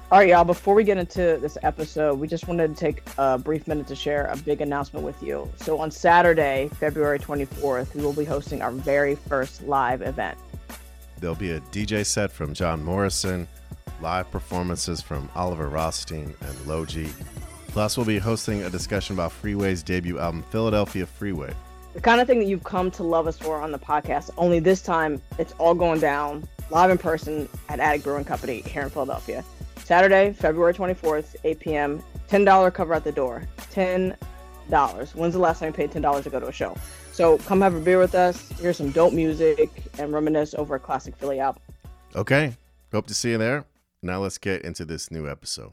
All right, y'all, before we get into this episode, we just wanted to take a brief minute to share a big announcement with you. So on Saturday, February 24th, we will be hosting our very first live event. There'll be a DJ set from John Morrison, live performances from Oliver Rothstein and Logi. Plus, we'll be hosting a discussion about Freeway's debut album, Philadelphia Freeway. The kind of thing that you've come to love us for on the podcast, only this time it's all going down live in person at Attic Brewing Company here in Philadelphia. Saturday, February 24th, 8 p.m., $10 cover at the door. $10. When's the last time you paid $10 to go to a show? So come have a beer with us, hear some dope music, and reminisce over a classic Philly album. Okay, hope to see you there. Now let's get into this new episode.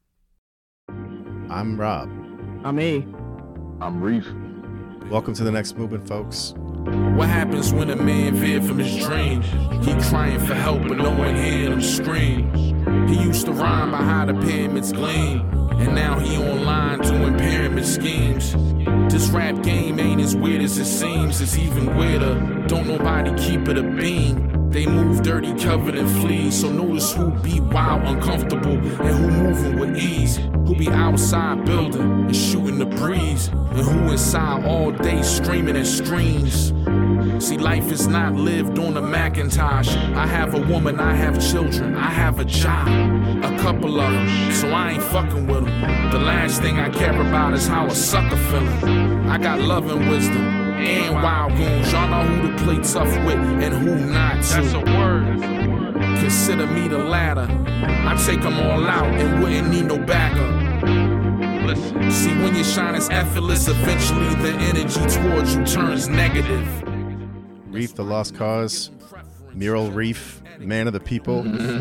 I'm Rob. I'm E. I'm Reef. Welcome to The Next Movement, folks. What happens when a man veered from his dream? He crying for help, but no one hearing him scream. He used to rhyme by how the pyramids gleam, and now he online doing pyramid schemes. This rap game ain't as weird as it seems. It's even weirder. Don't nobody keep it a beam. They move dirty, covered in fleas. So notice who be wild, uncomfortable, and who moving with ease. Who be outside building and shooting the breeze, and who inside all day screaming at screens. See, life is not lived on a Macintosh. I have a woman, I have children, I have a job, a couple of them, so I ain't fucking with them. The last thing I care about is how a sucker feeling. I got love and wisdom and wild goons. Y'all know who to play tough with and who not to. That's a word. Consider me the latter. I take them all out and wouldn't need no backup. Listen. See, when your shine is effortless, eventually the energy towards you turns negative. Reef, the Lost Cause, Mural Reef, man of the people.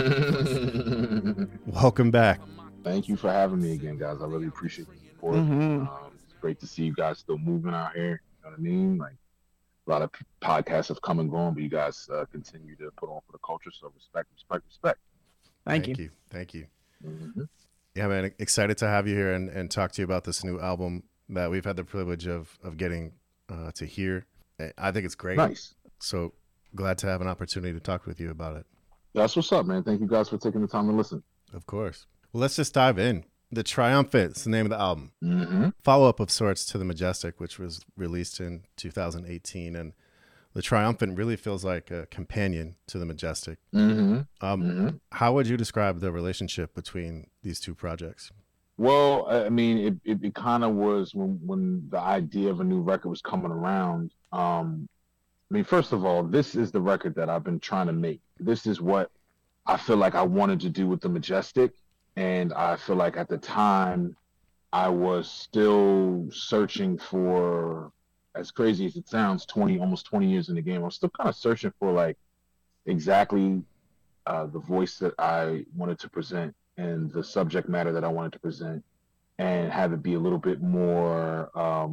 Welcome back. Thank you for having me again, guys. I really appreciate the support. It's great to see you guys still moving out here. You know what I mean? Like, a lot of podcasts have come and gone, but you guys continue to put on for the culture. So respect. Thank you. Thank you. Mm-hmm. Yeah, man, excited to have you here and talk to you about this new album that we've had the privilege of getting to hear. I think it's great. Nice. So glad to have an opportunity to talk with you about it. That's what's up, man. Thank you guys for taking the time to listen. Of course. Well, let's just dive in. The Triumphant is the name of the album. Mm-hmm. Follow-up of sorts to The Majestic, which was released in 2018. And The Triumphant really feels like a companion to The Majestic. How would you describe the relationship between these two projects? Well, I mean, it kind of was when the idea of a new record was coming around. I mean, first of all, this is the record that I've been trying to make. This is what I feel like I wanted to do with The Majestic. And I feel like at the time I was still searching for, as crazy as it sounds, almost 20 years in the game, I was still kind of searching for like exactly the voice that I wanted to present and the subject matter that I wanted to present, and have it be a little bit more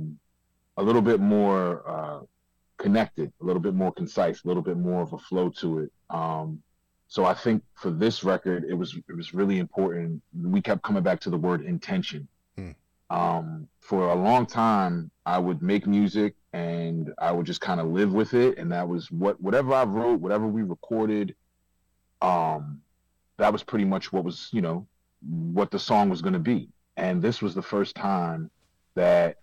connected, a little bit more concise, a little bit more of a flow to it. So I think for this record, it was really important. We kept coming back to the word intention. For a long time, I would make music and I would just kind of live with it. And that was whatever I wrote, whatever we recorded, that was pretty much what was, what the song was going to be. And this was the first time that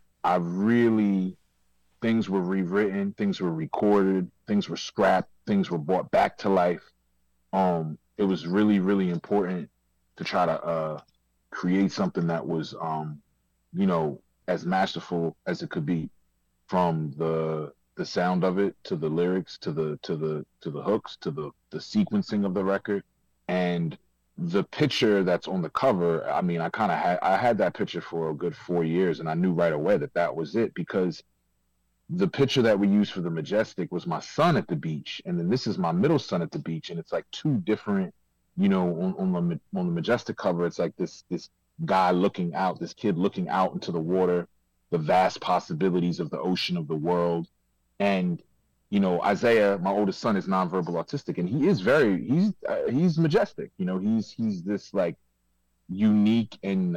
things were rewritten, things were recorded, things were scrapped, things were brought back to life. It was really, really important to try to create something that was, as masterful as it could be, from the sound of it to the lyrics to the hooks to the sequencing of the record, and the picture that's on the cover. I mean, I had that picture for a good 4 years, and I knew right away that was it, because the picture that we used for The Majestic was my son at the beach, and then this is my middle son at the beach, and it's like two different, on the Majestic cover, it's like this guy looking out, this kid looking out into the water, the vast possibilities of the ocean, of the world. And Isaiah, my oldest son, is nonverbal autistic, and he's majestic. He's this like unique and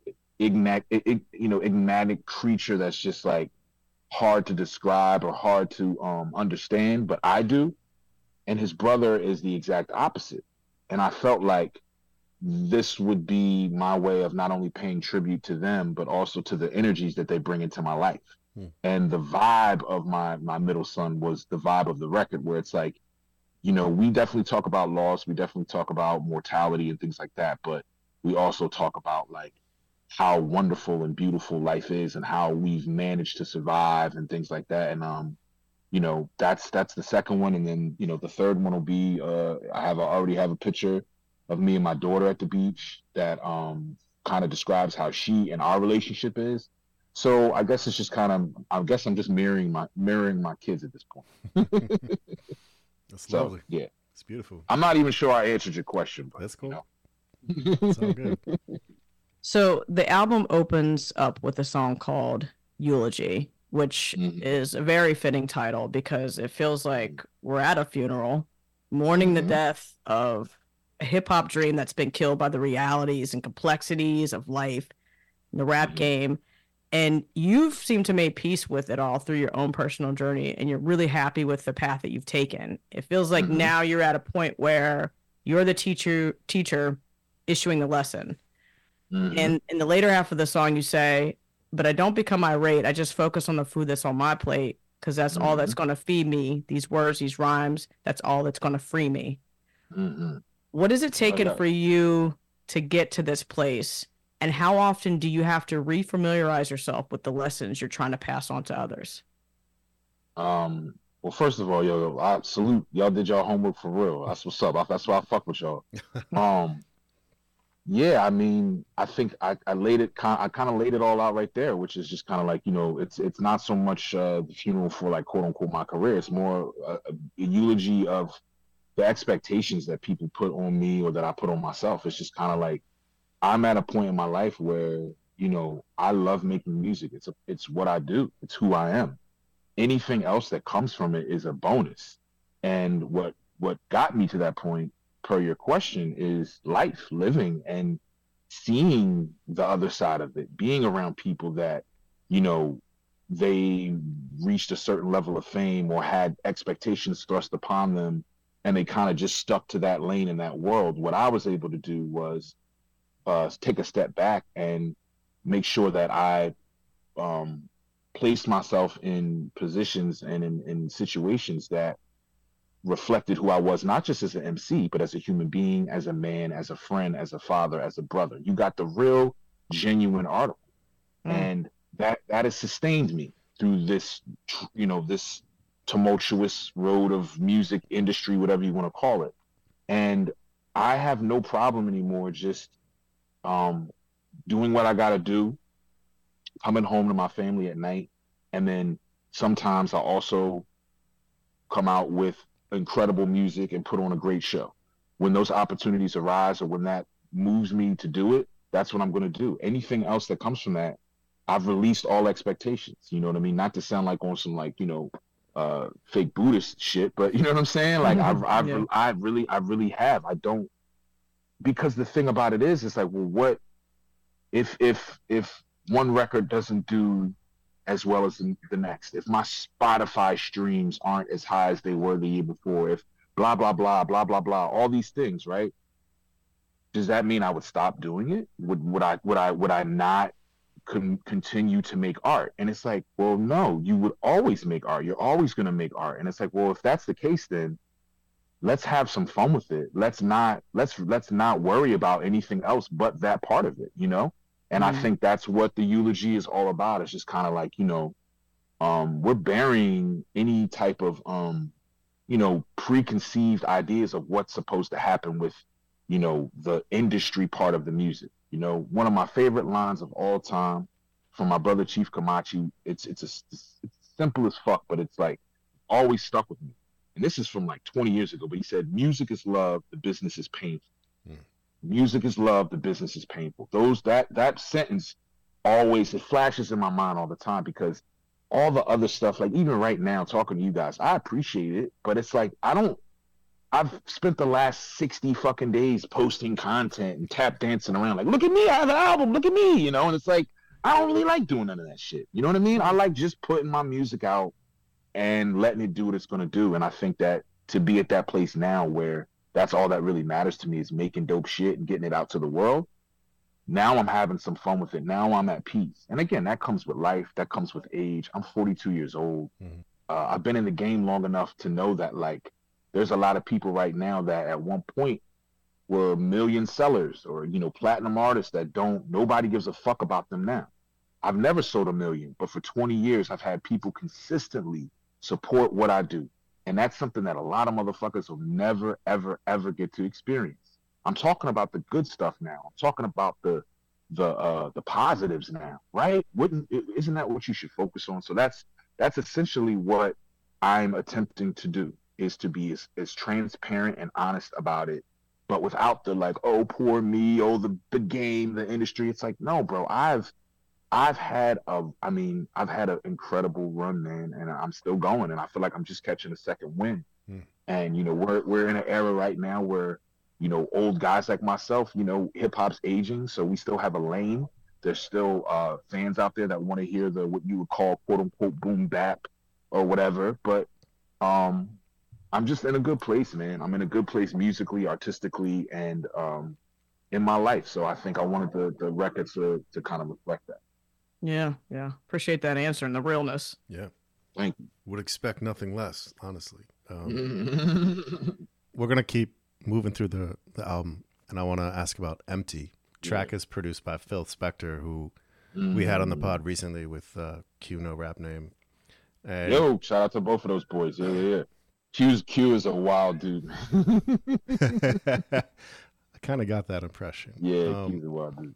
enigmatic creature that's just like hard to describe or hard to understand, but I do. And his brother is the exact opposite. And I felt like, this would be my way of not only paying tribute to them, but also to the energies that they bring into my life. And the vibe of my middle son was the vibe of the record, where it's like, you know, we definitely talk about loss, we definitely talk about mortality and things like that, but we also talk about like how wonderful and beautiful life is and how we've managed to survive and things like that. And you know, that's the second one. And then, you know, the third one will be I already have a picture of me and my daughter at the beach that kind of describes how she and our relationship is. So I guess it's just I'm just mirroring my kids at this point. That's lovely. Yeah, it's beautiful. I'm not even sure I answered your question, but that's cool. You know. It's all good. So the album opens up with a song called Eulogy, which is a very fitting title because it feels like we're at a funeral, mourning the death of a hip-hop dream that's been killed by the realities and complexities of life in the rap game. And you've seemed to make peace with it all through your own personal journey, and you're really happy with the path that you've taken. It feels like now you're at a point where you're the teacher issuing the lesson. And in the later half of the song, you say, but I don't become irate. I just focus on the food that's on my plate because that's all that's going to feed me. These words, these rhymes, that's all that's going to free me. What has it taken for you to get to this place? And how often do you have to refamiliarize yourself with the lessons you're trying to pass on to others? Well, first of all, yo, I salute y'all. Did y'all homework for real? That's what's up. That's why I fuck with y'all. Yeah, I mean, I think I laid it. I kind of laid it all out right there, which is just kind of like, you know, it's not so much the funeral for like quote unquote my career. It's more a eulogy of the expectations that people put on me or that I put on myself. It's just kind of like, I'm at a point in my life where, you know, I love making music. It's what I do. It's who I am. Anything else that comes from it is a bonus. And what got me to that point, per your question, is life, living and seeing the other side of it, being around people that, you know, they reached a certain level of fame or had expectations thrust upon them and they kind of just stuck to that lane in that world. What I was able to do was take a step back and make sure that I placed myself in positions and in situations that reflected who I was, not just as an MC, but as a human being, as a man, as a friend, as a father, as a brother. You got the real, genuine article. And that has sustained me through this, you know, this tumultuous road of music industry, whatever you want to call it. And I have no problem anymore just doing what I got to do, coming home to my family at night. And then sometimes I also come out with incredible music and put on a great show. When those opportunities arise or when that moves me to do it, that's what I'm going to do. Anything else that comes from that, I've released all expectations. You know what I mean? Not to sound like on some like, you know, fake Buddhist shit, but you know what I'm saying? Like I really have. I don't, because the thing about it is, it's like, well, what if one record doesn't do as well as the next, if my Spotify streams aren't as high as they were the year before, if blah, blah, blah, blah, blah, blah, all these things, right? Does that mean I would stop doing it? Would I not continue to make art? And it's like, well, no, you would always make art. You're always going to make art. And it's like, well, if that's the case, then let's have some fun with it. Let's not worry about anything else but that part of it, you know? And I think that's what the eulogy is all about. It's just kind of like, you know, we're burying any type of, you know, preconceived ideas of what's supposed to happen with, you know, the industry part of the music. You know, one of my favorite lines of all time from my brother Chief Kamachi, it's simple as fuck, but it's like always stuck with me. And this is from like 20 years ago, but he said, music is love, the business is painful. Music is love, the business is painful. That sentence always, it flashes in my mind all the time, because all the other stuff, like even right now talking to you guys, I appreciate it, but it's like I've spent the last 60 fucking days posting content and tap dancing around like, look at me, I have an album, look at me, you know? And it's like, I don't really like doing none of that shit. You know what I mean? I like just putting my music out and letting it do what it's going to do. And I think that to be at that place now where that's all that really matters to me, is making dope shit and getting it out to the world. Now I'm having some fun with it. Now I'm at peace. And again, that comes with life. That comes with age. I'm 42 years old. I've been in the game long enough to know that, like, there's a lot of people right now that at one point were million sellers or, you know, platinum artists that nobody gives a fuck about them now. I've never sold a million, but for 20 years, I've had people consistently support what I do. And that's something that a lot of motherfuckers will never, ever, ever get to experience. I'm talking about the good stuff now. I'm talking about the positives now, right? Isn't that what you should focus on? So that's essentially what I'm attempting to do, is to be as transparent and honest about it, but without the like, oh, poor me, oh, the game, the industry. It's like, no, bro, I've had an incredible run, man, and I'm still going, and I feel like I'm just catching a second wind. And, you know, we're in an era right now where, you know, old guys like myself, you know, hip hop's aging, so we still have a lane. There's still fans out there that want to hear what you would call quote unquote boom bap or whatever. But I'm just in a good place, man. I'm in a good place musically, artistically, and in my life. So I think I wanted the record to kind of reflect that. Yeah. Appreciate that answer and the realness. Yeah. Thank you. Would expect nothing less, honestly. We're going to keep moving through the album, and I want to ask about Empty. Track is produced by Phil Spector, who we had on the pod recently with Q, no rap name. And yo, shout out to both of those boys. Yeah. Q is a wild dude. I kind of got that impression. Yeah, Q's a wild dude.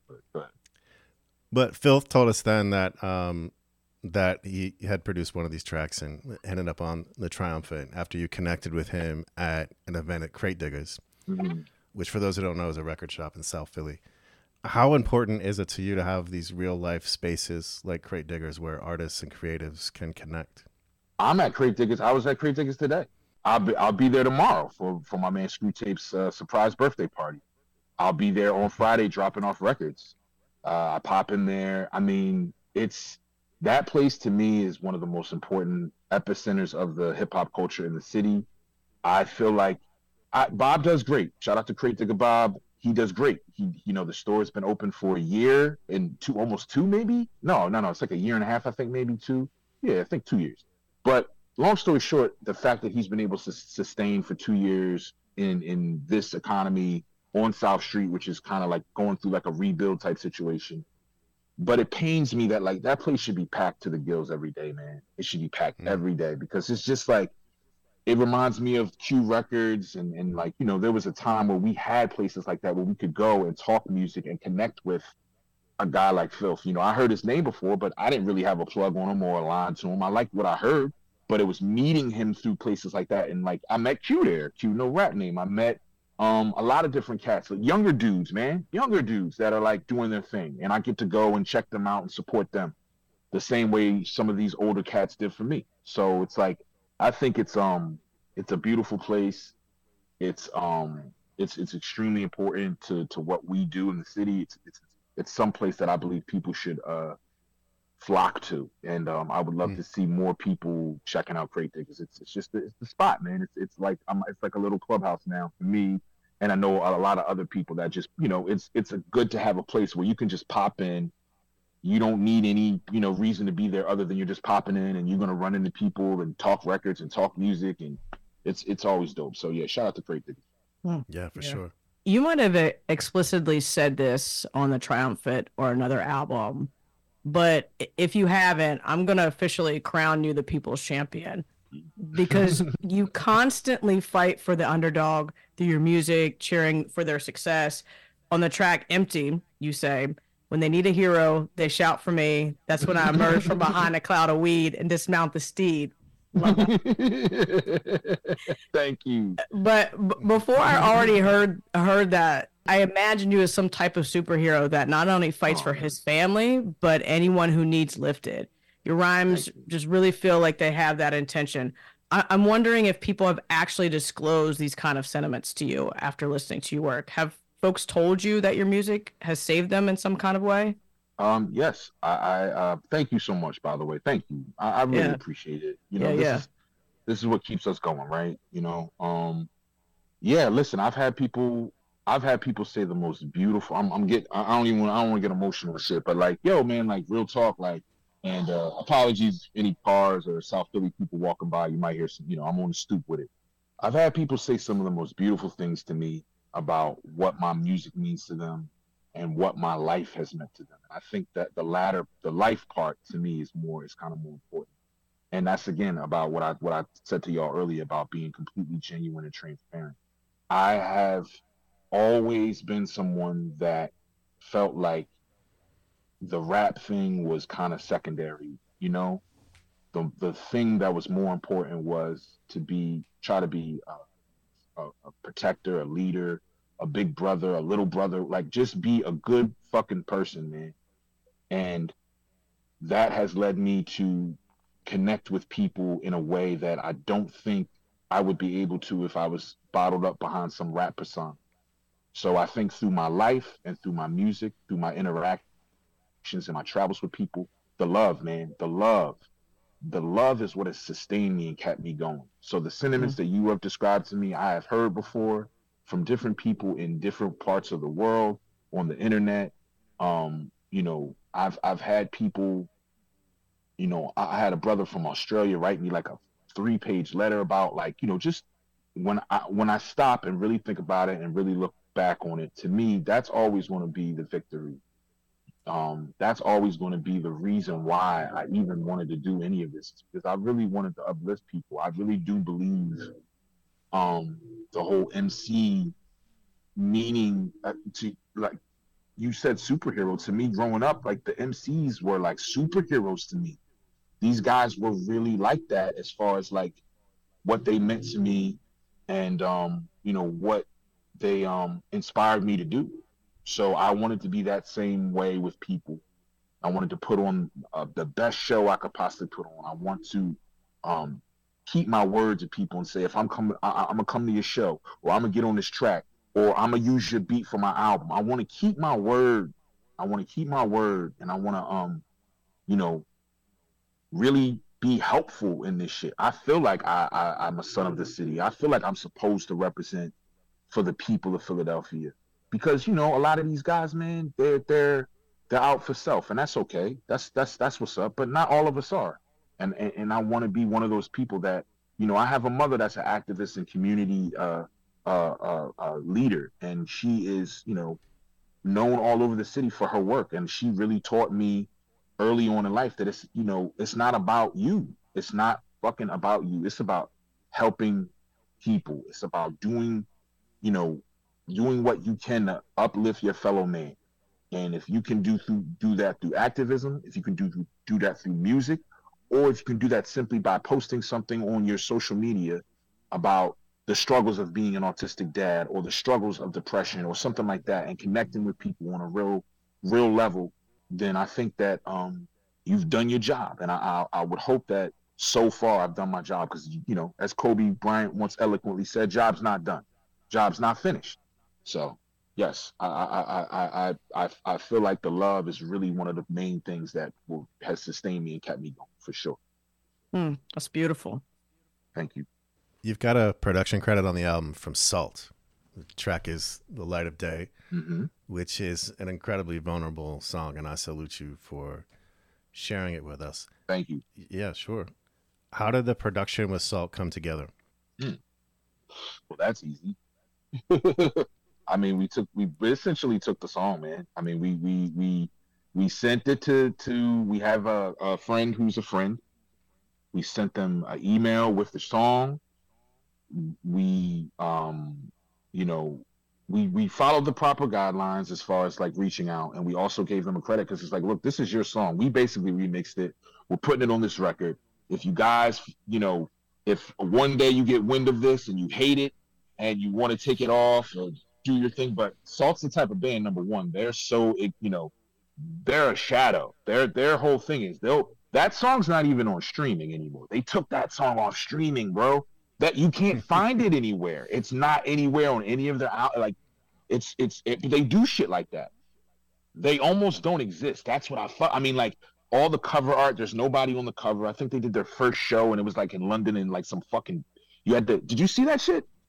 But Phil told us then that that he had produced one of these tracks and ended up on the Triumphant after you connected with him at an event at Crate Diggers, which for those who don't know is a record shop in South Philly. How important is it to you to have these real life spaces like Crate Diggers where artists and creatives can connect? I'm at Crate Diggers. I was at Crate Diggers today. I'll be there tomorrow for my man Screwtape's surprise birthday party. I'll be there on Friday dropping off records. I pop in there. I mean, that place to me is one of the most important epicenters of the hip hop culture in the city. I feel like Bob does great. Shout out to Crate Digger Bob. He does great. The store has been open for a year and almost two, maybe. No. It's like a year and a half, I think, maybe two. Yeah, I think 2 years. But long story short, the fact that he's been able to sustain for 2 years in this economy on South Street, which is kind of like going through like a rebuild type situation. But it pains me that like that place should be packed to the gills every day, man. It should be packed every day, because it's just like, it reminds me of Q Records and like, there was a time where we had places like that where we could go and talk music and connect with a guy like Filth. I heard his name before, but I didn't really have a plug on him or a line to him. I liked what I heard, but it was meeting him through places like that. And like, I met Q there, Q no rap name. I met a lot of different cats, like younger dudes that are like doing their thing, and I get to go and check them out and support them the same way some of these older cats did for me. So it's like, I think it's a beautiful place. It's extremely important to what we do in the city. It's some place that I believe people should flock to, and I would love to see more people checking out Crate Diggers. It's the spot, man. It's like a little clubhouse now for me, and I know a lot of other people that just it's good to have a place where you can just pop in. You don't need any reason to be there other than you're just popping in, and you're gonna run into people and talk records and talk music, and it's always dope. So yeah, shout out to Crate Diggers. Yeah, for sure. You might have explicitly said this on the Triumphant or another album, but if you haven't, I'm going to officially crown you the people's champion, because you constantly fight for the underdog through your music, cheering for their success. On the track Empty, you say, "When they need a hero, they shout for me. That's when I emerge from behind a cloud of weed and dismount the steed." Thank you. But before I already heard that, I imagined you as some type of superhero that not only fights for his family, but anyone who needs lifted. Your rhymes just really feel like they have that intention. I'm wondering if people have actually disclosed these kind of sentiments to you after listening to your work. Have folks told you that your music has saved them in some kind of way? Yes. I thank you so much, by the way. Thank you. I really appreciate it. This is what keeps us going, right? Yeah, listen, I've had people say the most beautiful. I don't want to get emotional and shit, but like, yo, man, like real talk, like, and apologies, any cars or South Philly people walking by, you might hear some, I'm on the stoop with it. I've had people say some of the most beautiful things to me about what my music means to them and what my life has meant to them. I think that the life part to me is kind of more important. And that's again about what I said to y'all earlier about being completely genuine and transparent. I have always been someone that felt like the rap thing was kind of secondary, the thing that was more important was to try to be a protector, a leader, a big brother, a little brother, like just be a good fucking person, man. And that has led me to connect with people in a way that I don't think I would be able to if I was bottled up behind some rap persona. So I think through my life and through my music, through my interactions and my travels with people, the love, man, the love is what has sustained me and kept me going. So the sentiments that you have described to me, I have heard before from different people in different parts of the world, on the internet. I've had people, I had a brother from Australia write me like a 3-page letter about like, just when I stop and really think about it and really look back on it, to me, that's always going to be the victory. That's always going to be the reason why I even wanted to do any of this, because I really wanted to uplift people. I really do believe the whole MC meaning to, like you said, superhero. To me, growing up, like the MCs were like superheroes to me. These guys were really like that as far as like what they meant to me and what they inspired me to do. So I wanted to be that same way with people. I wanted to put on the best show I could possibly put on. I want to keep my word to people and say, if I'm coming, I'm gonna come to your show, or I'm gonna get on this track, or I'm gonna use your beat for my album. I want to keep my word. And I want to really be helpful in this shit. I feel like I'm a son of the city. I feel like I'm supposed to represent for the people of Philadelphia, because a lot of these guys, man, they're out for self, and that's okay. That's what's up. But not all of us are, and I want to be one of those people that I have a mother that's an activist and community leader, and she is known all over the city for her work, and she really taught me early on in life that it's not about you. It's not fucking about you. It's about helping people. It's about doing what you can to uplift your fellow man. And if you can do that through activism, if you can do that through music, or if you can do that simply by posting something on your social media about the struggles of being an autistic dad, or the struggles of depression, or something like that, and connecting with people on a real level, then I think that you've done your job. And I would hope that so far I've done my job, because as Kobe Bryant once eloquently said, job's not done, job's not finished. So yes, I feel like the love is really one of the main things that has sustained me and kept me going, for sure. That's beautiful. Thank you. You've got a production credit on the album from SAULT. The track is The Light of Day, which is an incredibly vulnerable song, and I salute you for sharing it with us. Thank you. Yeah, sure. How did the production with SAULT come together? Well, that's easy. I mean, we essentially took the song, man. I mean, we sent it to we have a friend who's a friend. We sent them an email with the song. We we followed the proper guidelines as far as like reaching out, and we also gave them a credit, because it's like, look, this is your song. We basically remixed it. We're putting it on this record. If you guys, if one day you get wind of this and you hate it and you want to take it off or do your thing, but SAULT's the type of band, number one, they're so, they're a shadow. Their whole thing is that song's not even on streaming anymore. They took that song off streaming, bro. That you can't find it anywhere. It's not anywhere on any of their they do shit like that. They almost don't exist. That's what I mean, like all the cover art, there's nobody on the cover. I think they did their first show and it was like in London, and like some fucking, did you see that shit?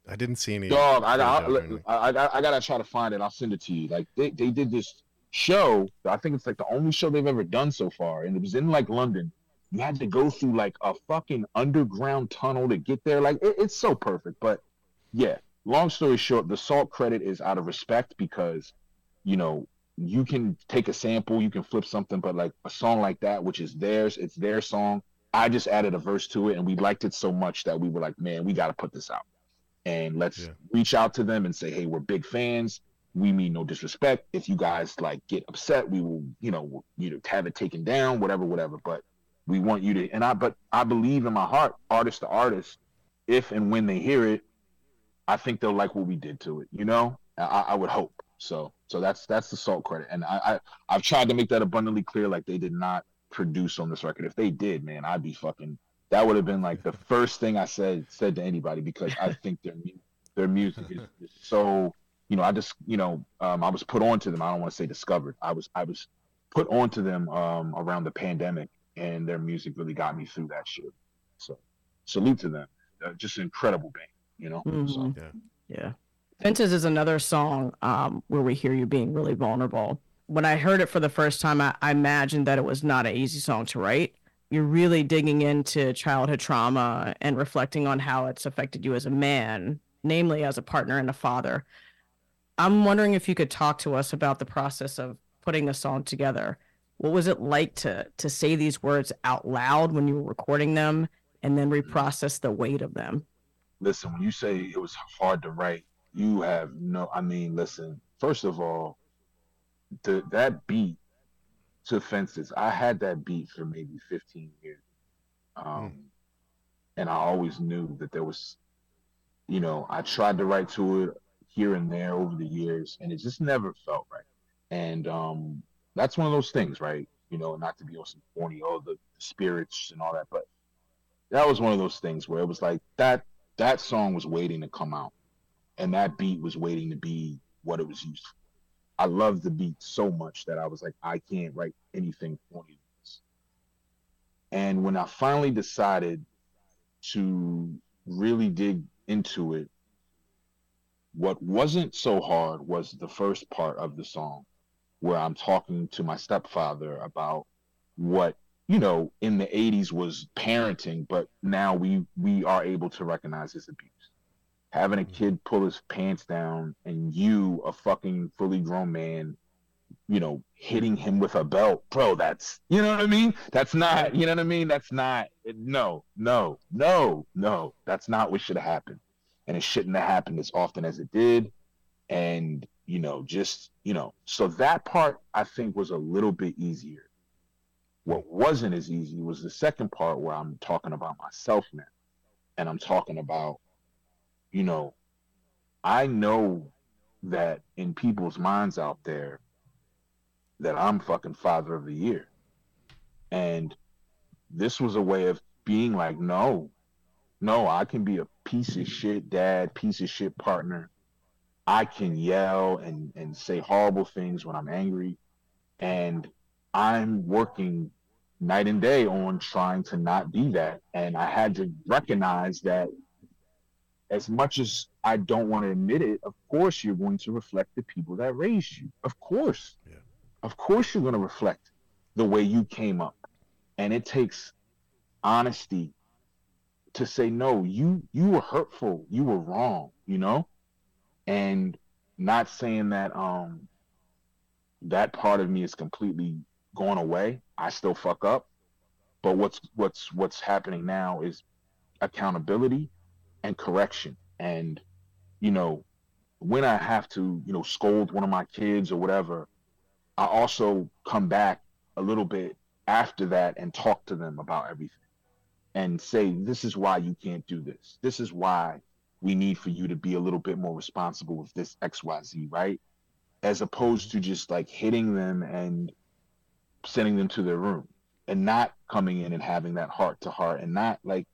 I didn't see any. Dog, I gotta try to find it. I'll send it to you. Like they did this show. I think it's like the only show they've ever done so far, and it was in like London. You had to go through like a fucking underground tunnel to get there. Like it's so perfect. But yeah, long story short, the SAULT credit is out of respect because, you know, you can take a sample, you can flip something, but like a song like that, which is theirs, it's their song. I just added a verse to it, and we liked it so much that we were like, man, we got to put this out. And let's reach out to them and say, hey, we're big fans. We mean no disrespect. If you guys like get upset, we will, you know, have it taken down, whatever. But we want you to, but I believe in my heart, artist to artist, if and when they hear it, I think they'll like what we did to it. You know, I would hope. So that's the SAULT credit. And I've tried to make that abundantly clear. Like they did not produce on this record. If they did, man, I'd be fucking, that would have been like the first thing I said to anybody, because I think their music is so, you know, I just, you know, I was put on to them. I don't want to say discovered. I was put on to them around the pandemic, and their music really got me through that shit. So salute to them. Just an incredible band, you know? Mm-hmm. So. Yeah. Fences is another song where we hear you being really vulnerable. When I heard it for the first time, I imagined that it was not an easy song to write. You're really digging into childhood trauma and reflecting on how it's affected you as a man, namely as a partner and a father. I'm wondering if you could talk to us about the process of putting the song together. What was it like to say these words out loud when you were recording them and then reprocess the weight of them? Listen, when you say it was hard to write, you have no, I mean, listen, first of all, that beat to Fences, I had that beat for maybe 15 years. And I always knew that there was, you know, I tried to write to it here and there over the years, and it just never felt right. And that's one of those things, right? You know, not to be on some corny, the spirits and all that, but that was one of those things where it was like that song was waiting to come out, and that beat was waiting to be what it was used for. I loved the beat so much that I was like, I can't write anything corny. And when I finally decided to really dig into it, what wasn't so hard was the first part of the song, where I'm talking to my stepfather about what, you know, in the 80s was parenting, but now we are able to recognize as abuse. Having a kid pull his pants down and you, a fucking fully grown man, you know, hitting him with a belt, bro, that's, you know what I mean? That's not, you know what I mean? That's not, no, that's not what should have happened. And it shouldn't have happened as often as it did. And, you know, just, you know, so that part I think was a little bit easier. What wasn't as easy was the second part, where I'm talking about myself now. And I'm talking about, you know, I know that in people's minds out there that I'm fucking father of the year. And this was a way of being like, no, I can be a piece of shit dad, piece of shit partner. I can yell and say horrible things when I'm angry. And I'm working night and day on trying to not be that. And I had to recognize that as much as I don't want to admit it, of course you're going to reflect the people that raised you. Of course. Yeah. Of course you're going to reflect the way you came up. And it takes honesty to say, no, you were hurtful. You were wrong, you know? And not saying that that part of me is completely gone away. I still fuck up. But what's happening now is accountability and correction. And, you know, when I have to, you know, scold one of my kids or whatever, I also come back a little bit after that and talk to them about everything and say, this is why you can't do this. This is why we need for you to be a little bit more responsible with this XYZ, right? As opposed to just like hitting them and sending them to their room and not coming in and having that heart to heart and not like,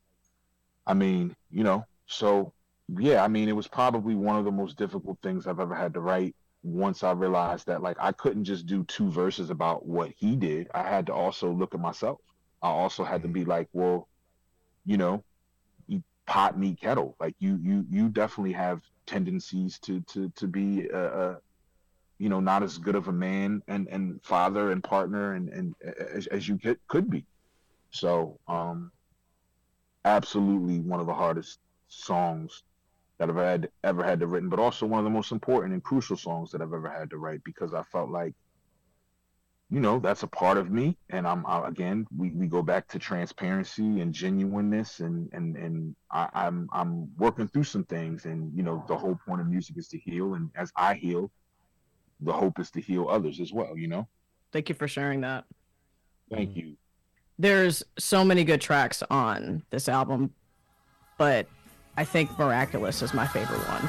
I mean, you know, so yeah, I mean, it was probably one of the most difficult things I've ever had to write. Once I realized that, like, I couldn't just do 2 verses about what he did. I had to also look at myself. I also had to be like, well, you know, pot meet kettle. Like you definitely have tendencies to be not as good of a man and father and partner and as you could be. So absolutely one of the hardest songs that I've ever had to written, but also one of the most important and crucial songs that I've ever had to write, because I felt like, that's a part of me. And again, we go back to transparency and genuineness, and I'm working through some things, and the whole point of music is to heal, and as I heal, the hope is to heal others as well. Thank you for sharing that. Thank you. There's so many good tracks on this album, but I think Miraculous is my favorite one.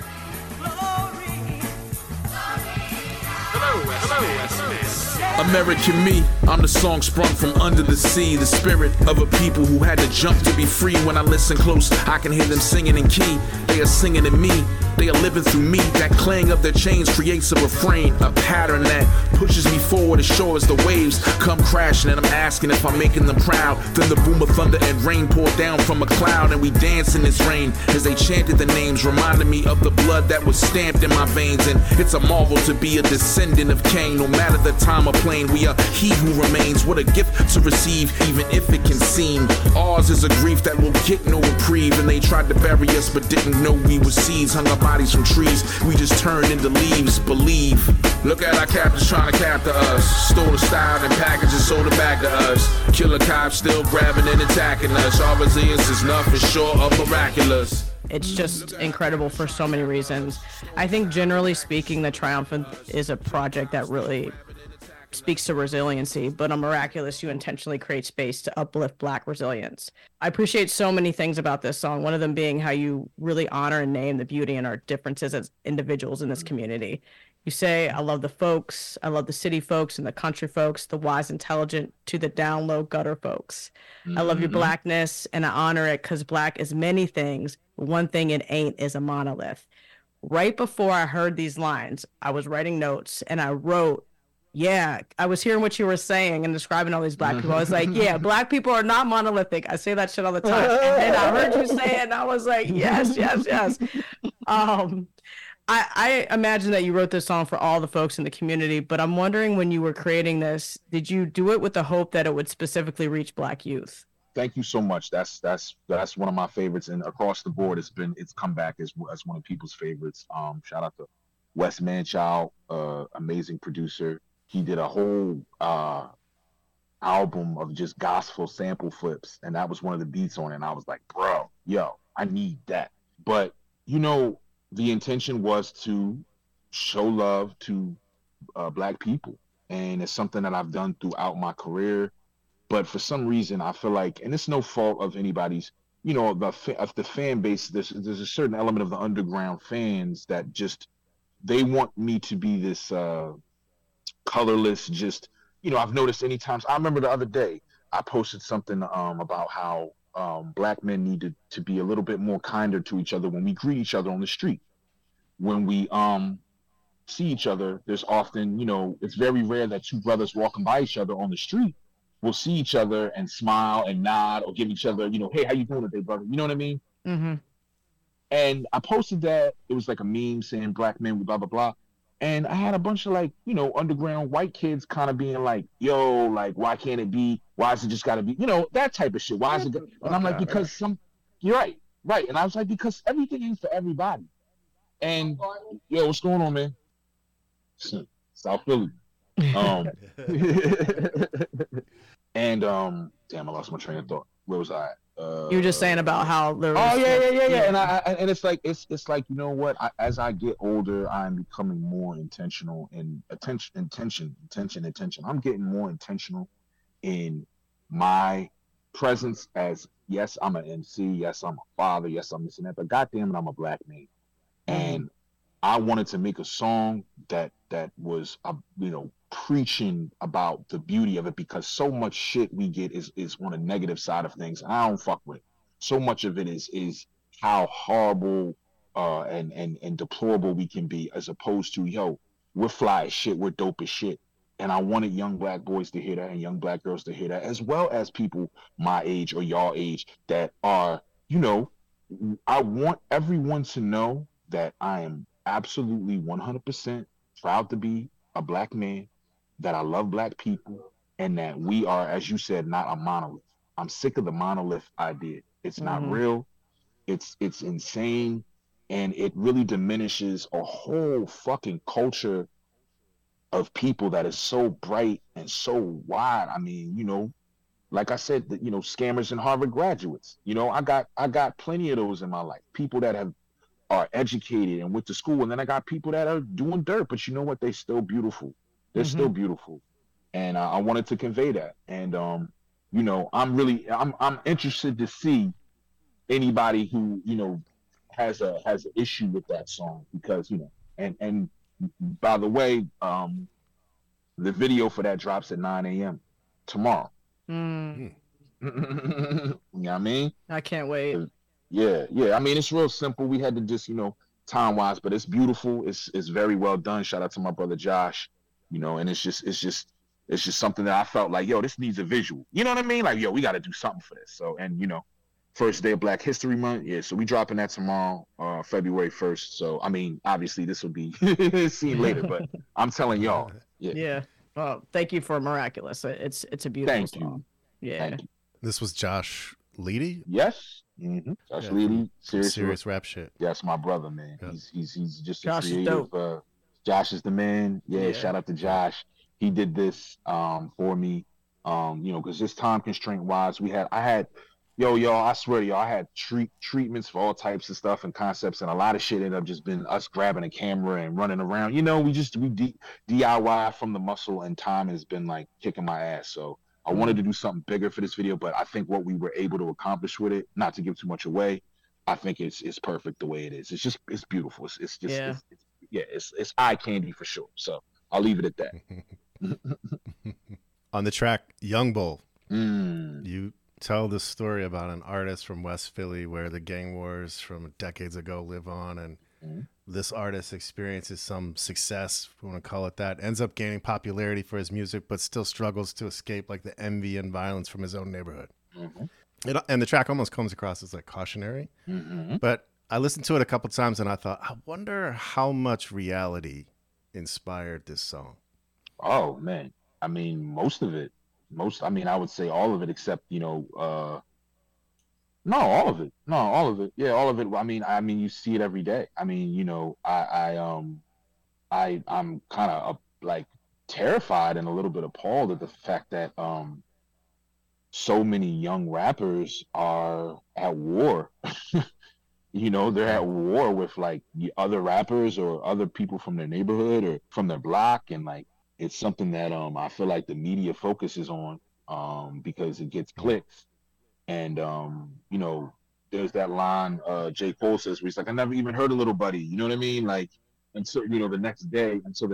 American me, I'm the song sprung from under the sea, the spirit of a people who had to jump to be free. When I listen close, I can hear them singing in key. They are singing in me, they are living through me. That clang of their chains creates a refrain, a pattern that pushes me forward as sure as the waves come crashing. And I'm asking if I'm making them proud. Then the boom of thunder and rain poured down from a cloud, and we dance in this rain as they chanted the names, reminding me of the blood that was stamped in my veins. And it's a marvel to be a descendant of Cain. No matter the time or plane, we are he who remains. What a gift to receive, even if it can seem ours is a grief that will get no reprieve. And they tried to bury us but didn't know we were seeds. Hung our bodies from trees, we just turned into leaves. Believe, look at our captors trying to capture us. Stole the style and packages, sold it back to us. Killer cops still grabbing and attacking us. Our resilience is nothing short of miraculous. It's just incredible for so many reasons. I think generally speaking, The Triumphant is a project that really speaks to resiliency, but on Miraculous, you intentionally create space to uplift Black resilience. I appreciate so many things about this song, one of them being how you really honor and name the beauty in our differences as individuals in this community. You say, I love the folks, I love the city folks and the country folks, the wise, intelligent to the down low gutter folks. I love your Blackness and I honor it because Black is many things. One thing it ain't is a monolith. Right before I heard these lines, I was writing notes and I wrote, yeah, I was hearing what you were saying and describing all these Black people. I was like, yeah, Black people are not monolithic. I say that shit all the time. And I heard you say it and I was like, yes. I imagine that you wrote this song for all the folks in the community, but I'm wondering, when you were creating this, did you do it with the hope that it would specifically reach Black youth? Thank you so much. That's one of my favorites, and across the board, it's come back as one of people's favorites. Shout out to Wes Manchild, amazing producer. He did a whole album of just gospel sample flips, and that was one of the beats on it. And I was like, bro, I need that. But the intention was to show love to Black people, and it's something that I've done throughout my career. But for some reason, I feel like, and it's no fault of anybody's, of the fan base, there's a certain element of the underground fans that just, they want me to be this colorless, just, I've noticed anytime. I remember the other day, I posted something about how Black men need to be a little bit more kinder to each other when we greet each other on the street. When we see each other, there's often, it's very rare that two brothers walking by each other on the street will see each other and smile and nod or give each other, hey, how you doing today, brother? You know what I mean? Mm-hmm. And I posted that. It was like a meme saying Black men, blah, blah, blah. And I had a bunch of underground white kids kind of being like, yo, like, why can't it be? Why is it just got to be, that type of shit. Why is it? And I'm like, because you're right. Right. And I was like, because everything ain't for everybody. And yo, what's going on, man? South Philly. And damn, I lost my train of thought. Where was I? You were just saying about how there was, yeah. And it's like you know what? As I get older, I'm becoming more intentional in intention. I'm getting more intentional in my presence as, yes, I'm an MC, yes, I'm a father, yes, I'm this and that, but goddamn it, I'm a Black man. And I wanted to make a song that was, preaching about the beauty of it, because so much shit we get is on a negative side of things, and I don't fuck with. So much of it is how horrible and deplorable we can be, as opposed to, we're fly as shit, we're dope as shit. And I wanted young Black boys to hear that and young Black girls to hear that, as well as people my age or y'all age that are, I want everyone to know that I am absolutely 100% proud to be a black man, that I love black people, and that we are, as you said, not a monolith. I'm sick of the monolith idea. It's not real. It's insane, and it really diminishes a whole fucking culture of people that is so bright and so wide. I mean, like I said, scammers and Harvard graduates. I got plenty of those in my life. People that are educated and went to school, and then I got people that are doing dirt, but you know what? They're still beautiful. They're still beautiful, and I wanted to convey that. And I'm interested to see anybody who has an issue with that song, because and by the way, the video for that drops at 9 a.m. tomorrow. You know what I mean? I can't wait. Yeah. I mean, it's real simple. We had to just, time wise, but it's beautiful. It's very well done. Shout out to my brother Josh. And it's just something that I felt like, yo, this needs a visual. You know what I mean? Like, yo, we got to do something for this. So, and first day of Black History Month. Yeah, so we dropping that tomorrow, February 1st. So, I mean, obviously this will be seen later, but I'm telling y'all. Yeah. Well, thank you for Miraculous. It's a beautiful song. Yeah. Thank you. This was Josh Leedy? Yes. Josh Leedy. Serious rap shit. That's my brother, man. Yeah. He's just Josh a creative. Josh is the man. Yeah, shout out to Josh. He did this for me. Because just time constraint wise, I had I swear to y'all, I had treatments for all types of stuff and concepts, and a lot of shit ended up just being us grabbing a camera and running around. We DIY from the muscle, and time has been like kicking my ass. So I wanted to do something bigger for this video, but I think what we were able to accomplish with it, not to give too much away, I think it's perfect the way it is. It's beautiful. It's eye candy for sure. So I'll leave it at that. On the track Young Bull, you tell the story about an artist from West Philly where the gang wars from decades ago live on, and this artist experiences some success, if we want to call it that, ends up gaining popularity for his music, but still struggles to escape like the envy and violence from his own neighborhood. And the track almost comes across as like cautionary, but I listened to it a couple times and I thought, I wonder how much reality inspired this song. Oh man, I mean, most of it. I would say all of it, except all of it. Yeah, all of it. I mean, you see it every day. I mean, I'm kind of like terrified and a little bit appalled at the fact that so many young rappers are at war. They're at war with like the other rappers or other people from their neighborhood or from their block, and like it's something that I feel like the media focuses on because it gets clicks. And there's that line J. Cole says where he's like, I never even heard of Little Buddy. You know what I mean? Like, until the next day, until the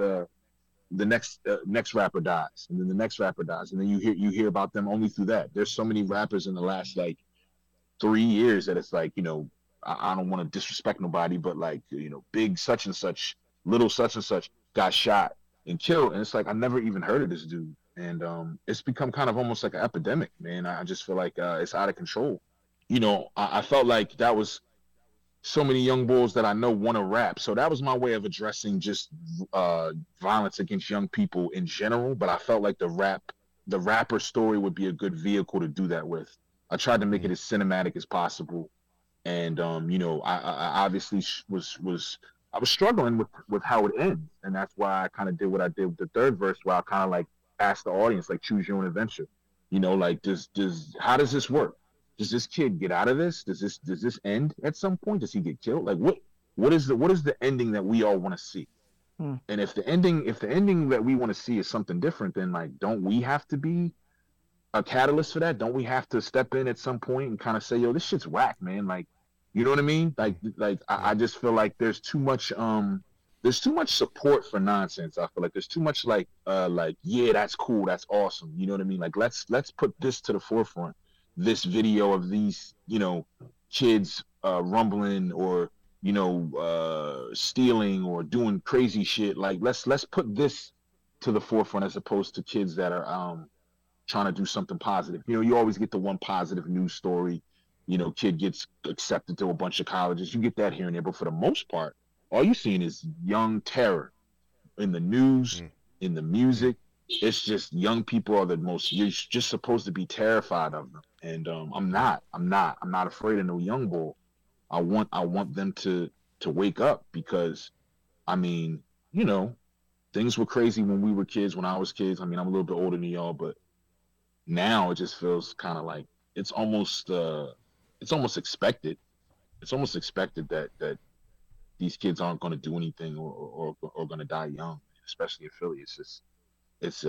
next rapper dies, and then the next rapper dies, and then you hear about them only through that. There's so many rappers in the last like 3 years that it's like, I don't want to disrespect nobody, but like, big such and such, little such and such got shot and killed, and it's like I never even heard of this dude, and it's become kind of almost like an epidemic, man. I just feel like it's out of control. I felt like that was so many young bulls that I know want to rap, so that was my way of addressing just violence against young people in general. But I felt like the rapper story would be a good vehicle to do that with. I tried to make it as cinematic as possible, and I obviously I was struggling with how it ends, and that's why I kind of did what I did with the third verse, where I kind of like asked the audience, like, choose your own adventure. Like, how does this work? Does this kid get out of this? Does this end at some point? Does he get killed? Like, what is the ending that we all want to see? And if the ending that we want to see is something different, then like, don't we have to be a catalyst for that? Don't we have to step in at some point and kind of say, yo, this shit's whack, man? Like, you know what I mean? I just feel like there's too much support for nonsense. I feel like there's too much like, yeah, that's cool, that's awesome. You know what I mean? Like, let's put this to the forefront. This video of these, kids rumbling or, stealing or doing crazy shit. Like, let's put this to the forefront as opposed to kids that are trying to do something positive. You always get the one positive news story, kid gets accepted to a bunch of colleges. You get that here and there, but for the most part, all you're seeing is young terror in the news, in the music. It's just young people are the most. You're just supposed to be terrified of them, and I'm not afraid of no young boy. I want them to wake up, because, I mean, things were crazy when we were kids, when I was kids. I mean, I'm a little bit older than y'all, but now it just feels kind of like it's almost expected. It's almost expected that these kids aren't going to do anything or going to die young, especially in Philly. It's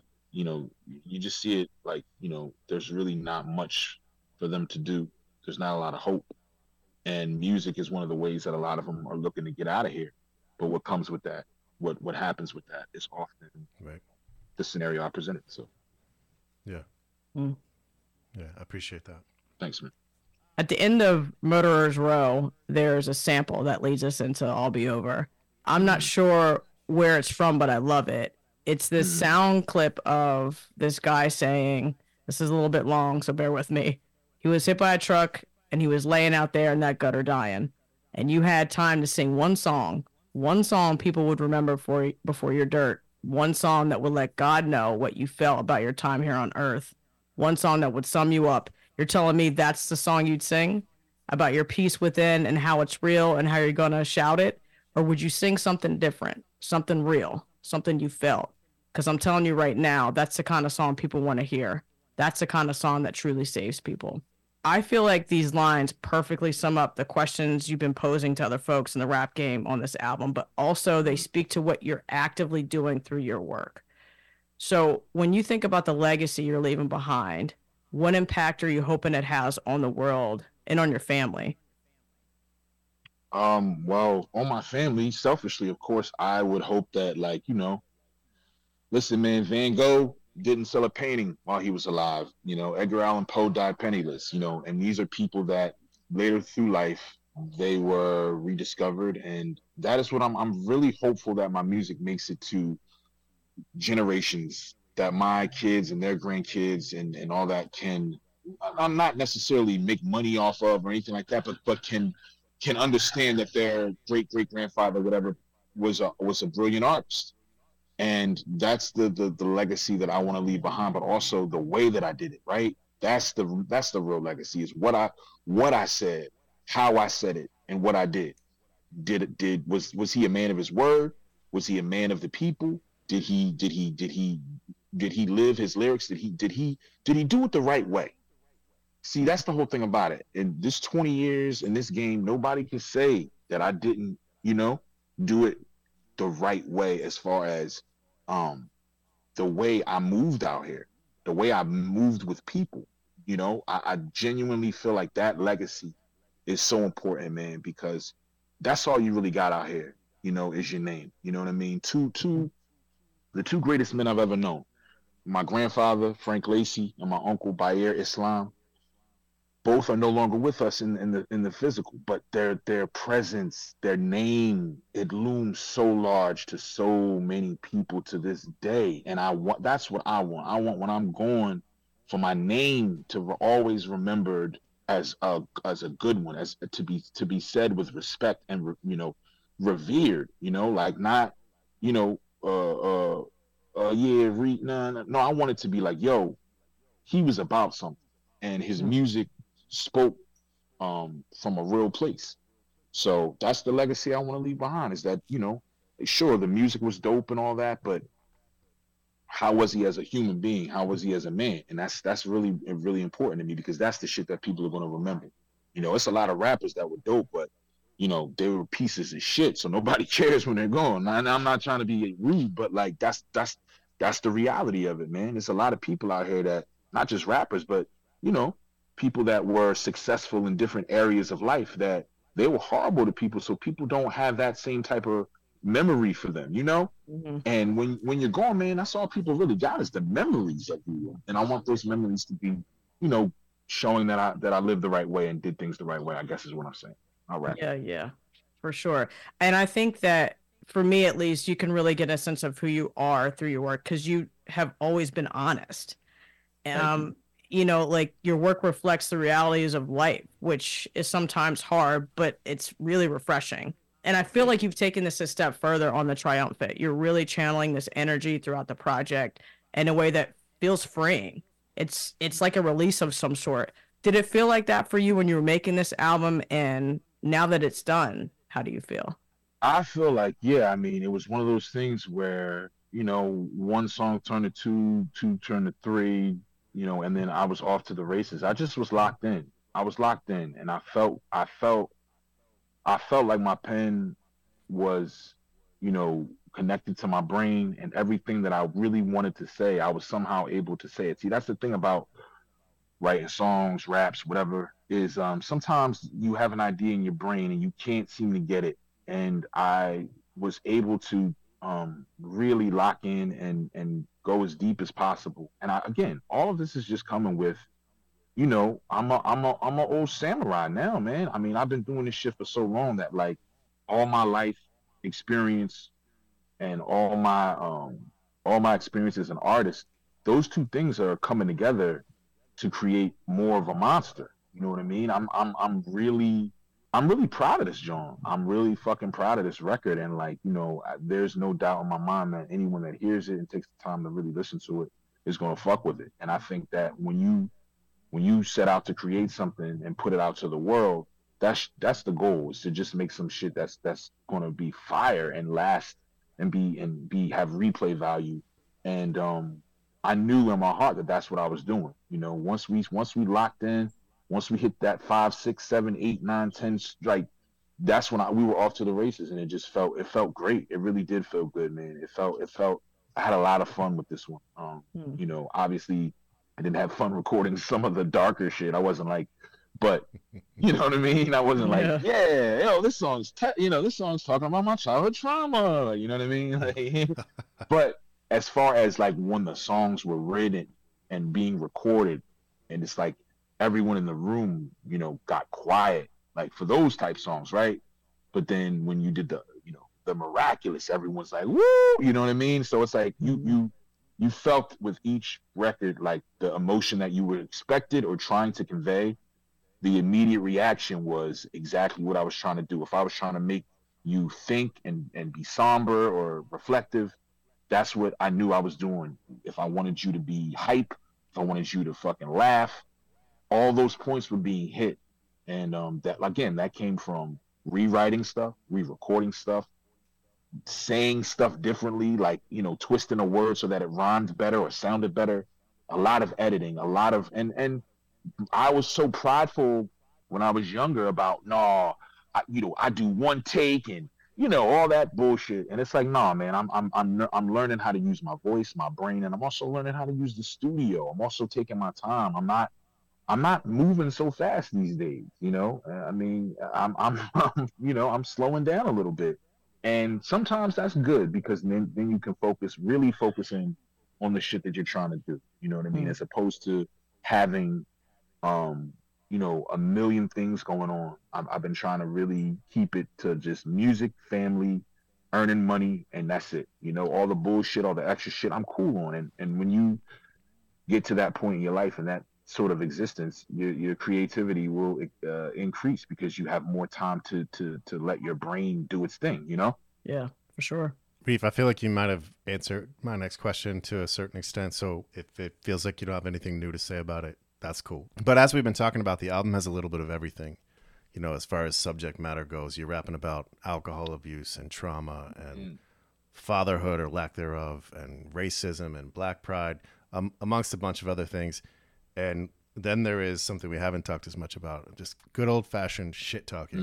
you just see it like, there's really not much for them to do. There's not a lot of hope. And music is one of the ways that a lot of them are looking to get out of here. But what comes with that, what happens with that is often the scenario I presented. So, yeah. Yeah, I appreciate that. Thanks, man. At the end of Murderers Row, there's a sample that leads us into All Be Over. I'm not sure where it's from, but I love it. It's this sound clip of this guy saying, this is a little bit long, so bear with me. He was hit by a truck and he was laying out there in that gutter dying. And you had time to sing one song people would remember before your dirt. One song that would let God know what you felt about your time here on earth. One song that would sum you up. You're telling me that's the song you'd sing about your peace within and how it's real and how you're going to shout it? Or would you sing something different, something real, something you felt? Because I'm telling you right now, that's the kind of song people want to hear. That's the kind of song that truly saves people. I feel like these lines perfectly sum up the questions you've been posing to other folks in the rap game on this album, but also they speak to what you're actively doing through your work. So when you think about the legacy you're leaving behind, what impact are you hoping it has on the world and on your family? Well, on my family, selfishly, of course, I would hope that, listen, man, Van Gogh didn't sell a painting while he was alive. Edgar Allan Poe died penniless, and these are people that later through life, they were rediscovered. And that is what I'm really hopeful that my music makes it to generations, that my kids and their grandkids and all that can, I'm not necessarily make money off of or anything like that, but can understand that their great-great-grandfather, whatever, was a brilliant artist. And that's the legacy that I want to leave behind, but also the way that I did it, right? That's the real legacy, is what I said, how I said it, and what I did. Was he a man of his word? Was he a man of the people? Did he live his lyrics? Did he do it the right way? See, that's the whole thing about it. In this 20 years in this game, nobody can say that I didn't, do it the right way, as far as the way I moved out here, the way I moved with people. I genuinely feel like that legacy is so important, man, because that's all you really got out here, is your name. You know what I mean? The two greatest men I've ever known, my grandfather, Frank Lacy, and my uncle, Bayer Islam, both are no longer with us in the physical, but their presence, their name, it looms so large to so many people to this day. And that's what I want. I want, when I'm gone, for my name to always remembered as a good one, as to be said with respect and revered. Not no. I want it to be like, yo, he was about something, and his music spoke from a real place. So that's the legacy I want to leave behind, is that, sure, the music was dope and all that, but how was he as a human being? How was he as a man? And that's really, really important to me, because that's the shit that people are going to remember. It's a lot of rappers that were dope, but they were pieces of shit, so nobody cares when they're gone. And I'm not trying to be rude, but that's the reality of it, man. There's a lot of people out here that, not just rappers, but people that were successful in different areas of life, that they were horrible to people, so people don't have that same type of memory for them, Mm-hmm. And when you're gone, man, that's all people really got, is the memories of you. And I want those memories to be, showing that I lived the right way and did things the right way, I guess is what I'm saying. All right. Yeah, for sure. And I think that, for me at least, you can really get a sense of who you are through your work, because you have always been honest. you know, like your work reflects the realities of life, which is sometimes hard, but it's really refreshing. And I feel like you've taken this a step further on the Triumphant. You're really channeling this energy throughout the project in a way that feels freeing. It's like a release of some sort. Did it feel like that for you when you were making this album? And now that it's done, how do you feel? I feel like, yeah, I mean, it was one of those things where, you know, one song turned to two, two turned to three, you know, and then I was off to the races. I just was locked in. I was locked in, and I felt like my pen was, you know, connected to my brain, and everything that I really wanted to say, I was somehow able to say it. See, that's the thing about writing songs, raps, whatever, is sometimes you have an idea in your brain and you can't seem to get it. And I was able to really lock in and go as deep as possible. And again, all of this is just coming with, you know, I'm a old samurai now, man. I mean, I've been doing this shit for so long that, like, all my life experience and all my experience as an artist, those two things are coming together to create more of a monster. You know what I mean? I'm really proud of this, John. I'm really fucking proud of this record, and, like, you know, there's no doubt in my mind that anyone that hears it and takes the time to really listen to it is gonna fuck with it. And I think that when you set out to create something and put it out to the world, that's the goal, is to just make some shit that's gonna be fire and last and be have replay value. And I knew in my heart that that's what I was doing. You know, once we locked in, once we hit that 5, 6, 7, 8, 9, 10 strike, that's when we were off to the races, and it felt great. It really did feel good, man. It felt I had a lot of fun with this one. You know, obviously I didn't have fun recording some of the darker shit. I wasn't like, but you know what I mean? I wasn't like, yeah, yo, this song's talking about my childhood trauma. You know what I mean? Like, but as far as, like, when the songs were written and being recorded, and it's like everyone in the room, you know, got quiet, like, for those type songs, right? But then when you did the, you know, the Miraculous, everyone's like, woo, you know what I mean? So it's like you felt with each record, like, the emotion that you were expected or trying to convey. The immediate reaction was exactly what I was trying to do. If I was trying to make you think and be somber or reflective, that's what I knew I was doing. If I wanted you to be hype, if I wanted you to fucking laugh, all those points were being hit. And that came from rewriting stuff, re-recording stuff, saying stuff differently, like, you know, twisting a word so that it rhymed better or sounded better. A lot of editing, a lot of, and I was so prideful when I was younger about, I do one take and, you know, all that bullshit. And it's like, nah, man, I'm learning how to use my voice, my brain, and I'm also learning how to use the studio. I'm also taking my time. I'm not moving so fast these days, you know. I mean, I'm you know, I'm slowing down a little bit, and sometimes that's good, because then you can really focusing on the shit that you're trying to do. You know what I mean? As opposed to having, you know, a million things going on. I've been trying to really keep it to just music, family, earning money, and that's it. You know, all the bullshit, all the extra shit, I'm cool on. And when you get to that point in your life and that sort of existence, your creativity will increase, because you have more time to let your brain do its thing, you know? Yeah, for sure. Reef, I feel like you might have answered my next question to a certain extent. So if it feels like you don't have anything new to say about it, that's cool. But as we've been talking about, the album has a little bit of everything. You know, as far as subject matter goes, you're rapping about alcohol abuse and trauma and fatherhood or lack thereof, and racism and black pride, amongst a bunch of other things. And then there is something we haven't talked as much about, just good old-fashioned shit talking.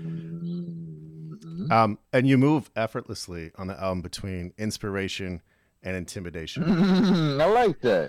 And you move effortlessly on the album between inspiration and intimidation. I like that.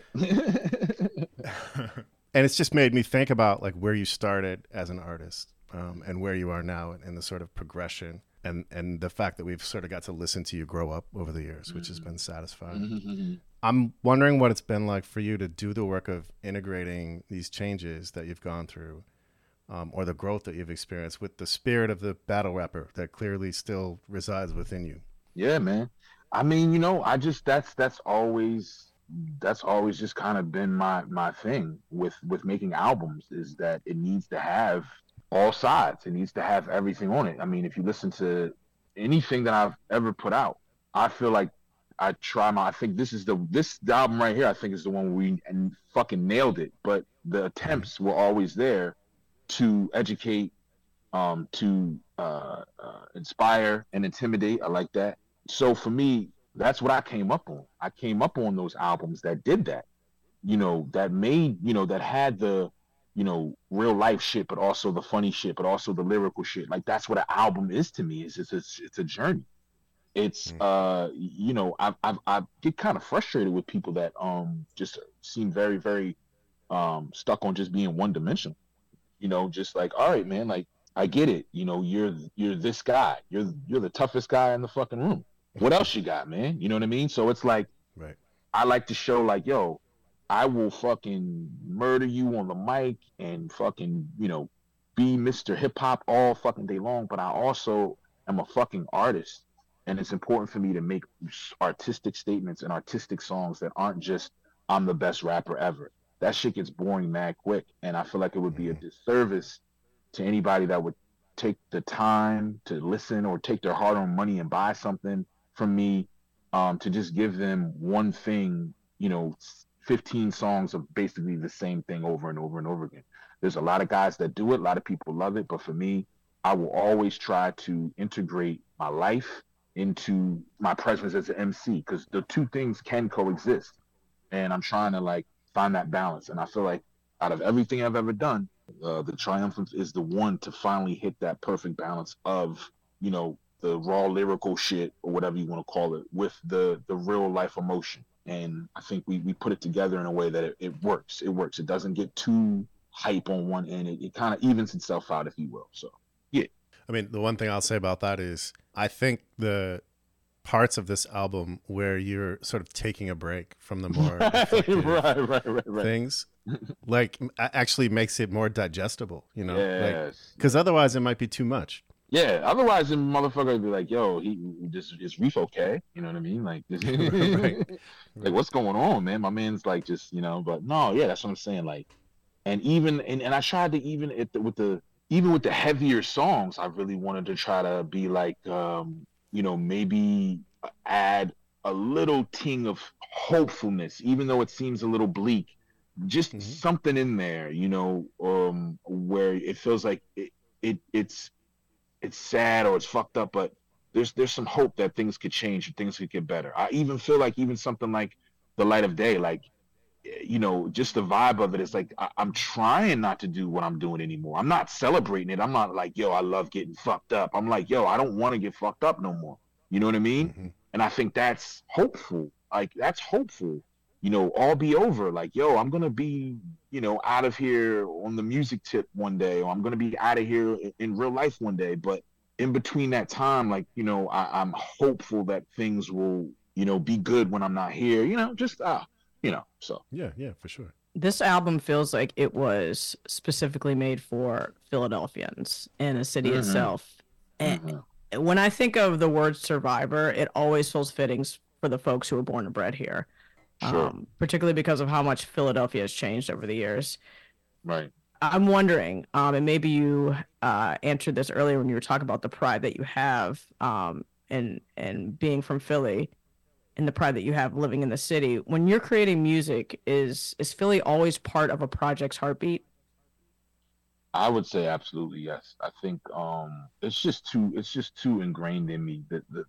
And it's just made me think about, like, where you started as an artist, and where you are now, and the sort of progression, and the fact that we've sort of got to listen to you grow up over the years, which has been satisfying. I'm wondering what it's been like for you to do the work of integrating these changes that you've gone through, or the growth that you've experienced, with the spirit of the battle rapper that clearly still resides within you. Yeah, man. I mean, you know, that's always that's always just kind of been my thing with making albums, is that it needs to have all sides. It needs to have everything on it. I mean, if you listen to anything that I've ever put out, I feel like I think this album right here, I think is the one where we fucking nailed it. But the attempts were always there to educate, to inspire and intimidate. I like that. So for me, that's what I came up on. I came up on those albums that did that, that made, that had the, real life shit, but also the funny shit, but also the lyrical shit. Like, that's what an album is to me. It's a journey. It's, I get kind of frustrated with people that just seem very, very stuck on just being one dimensional. Just like, all right, man, like, I get it. You're this guy. You're the toughest guy in the fucking room. What else you got, man? You know what I mean? So it's like, right. I like to show, like, yo, I will fucking murder you on the mic and fucking, be Mr. Hip Hop all fucking day long. But I also am a fucking artist. And it's important for me to make artistic statements and artistic songs that aren't just, I'm the best rapper ever. That shit gets boring mad quick. And I feel like it would be a disservice to anybody that would take the time to listen or take their hard-earned money and buy something from me, to just give them one thing, 15 songs of basically the same thing over and over and over again. There's a lot of guys that do it. A lot of people love it. But for me, I will always try to integrate my life into my presence as an MC, because the two things can coexist. And I'm trying to, like, find that balance. And I feel like out of everything I've ever done, the Triumphant is the one to finally hit that perfect balance of, the raw lyrical shit, or whatever you want to call it, with the real life emotion. And I think we put it together in a way that it works. It works. It doesn't get too hype on one end. It kind of evens itself out, if you will. So, yeah. I mean, the one thing I'll say about that is I think the parts of this album where you're sort of taking a break from the more right. things, like, actually makes it more digestible, Yes. Because otherwise it might be too much. Yeah, otherwise the motherfucker would be like, yo, is Reef okay? You know what I mean? Like, Right. Like, what's going on, man? My man's like, just, but no, yeah, that's what I'm saying. Like, and even, and I tried to, even with the heavier songs, I really wanted to try to be like, maybe add a little ting of hopefulness, even though it seems a little bleak, just something in there, where it feels like it's sad or it's fucked up, but there's some hope that things could change and things could get better. I even feel like even something like The Light of Day, like, just the vibe of it is like, I'm trying not to do what I'm doing anymore. I'm not celebrating it. I'm not like, yo, I love getting fucked up. I'm like, yo, I don't want to get fucked up no more. You know what I mean? Mm-hmm. And I think that's hopeful. Like, that's hopeful. All be over. Like, yo, I'm going to be, out of here on the music tip one day, or I'm going to be out of here in real life one day. But in between that time, like, I'm hopeful that things will, be good when I'm not here, so. Yeah, for sure. This album feels like it was specifically made for Philadelphians and the city itself. And when I think of the word survivor, it always feels fitting for the folks who were born and bred here. Sure. Particularly because of how much Philadelphia has changed over the years. Right. I'm wondering, and maybe you answered this earlier when you were talking about the pride that you have, and being from Philly, and the pride that you have living in the city. When you're creating music, is Philly always part of a project's heartbeat? I would say absolutely yes. I think it's just too ingrained in me,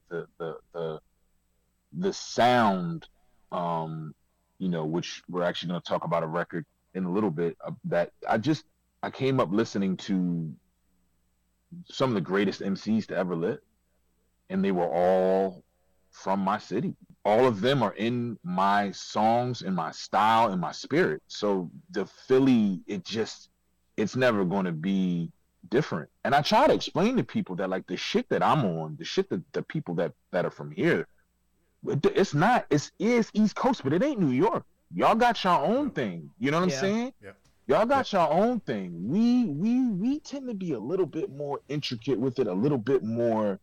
the sound. Which we're actually going to talk about a record in a little bit, that I came up listening to some of the greatest MCs to ever live, and they were all from my city. All of them are in my songs, in my style, in my spirit. So the Philly, it's never going to be different. And I try to explain to people that, like, the shit that I'm on, the shit that the people that are from here, it's East Coast, but it ain't New York. Y'all got your own thing. You know what I'm saying? Yeah. Y'all got your own thing. We tend to be a little bit more intricate with it, a little bit more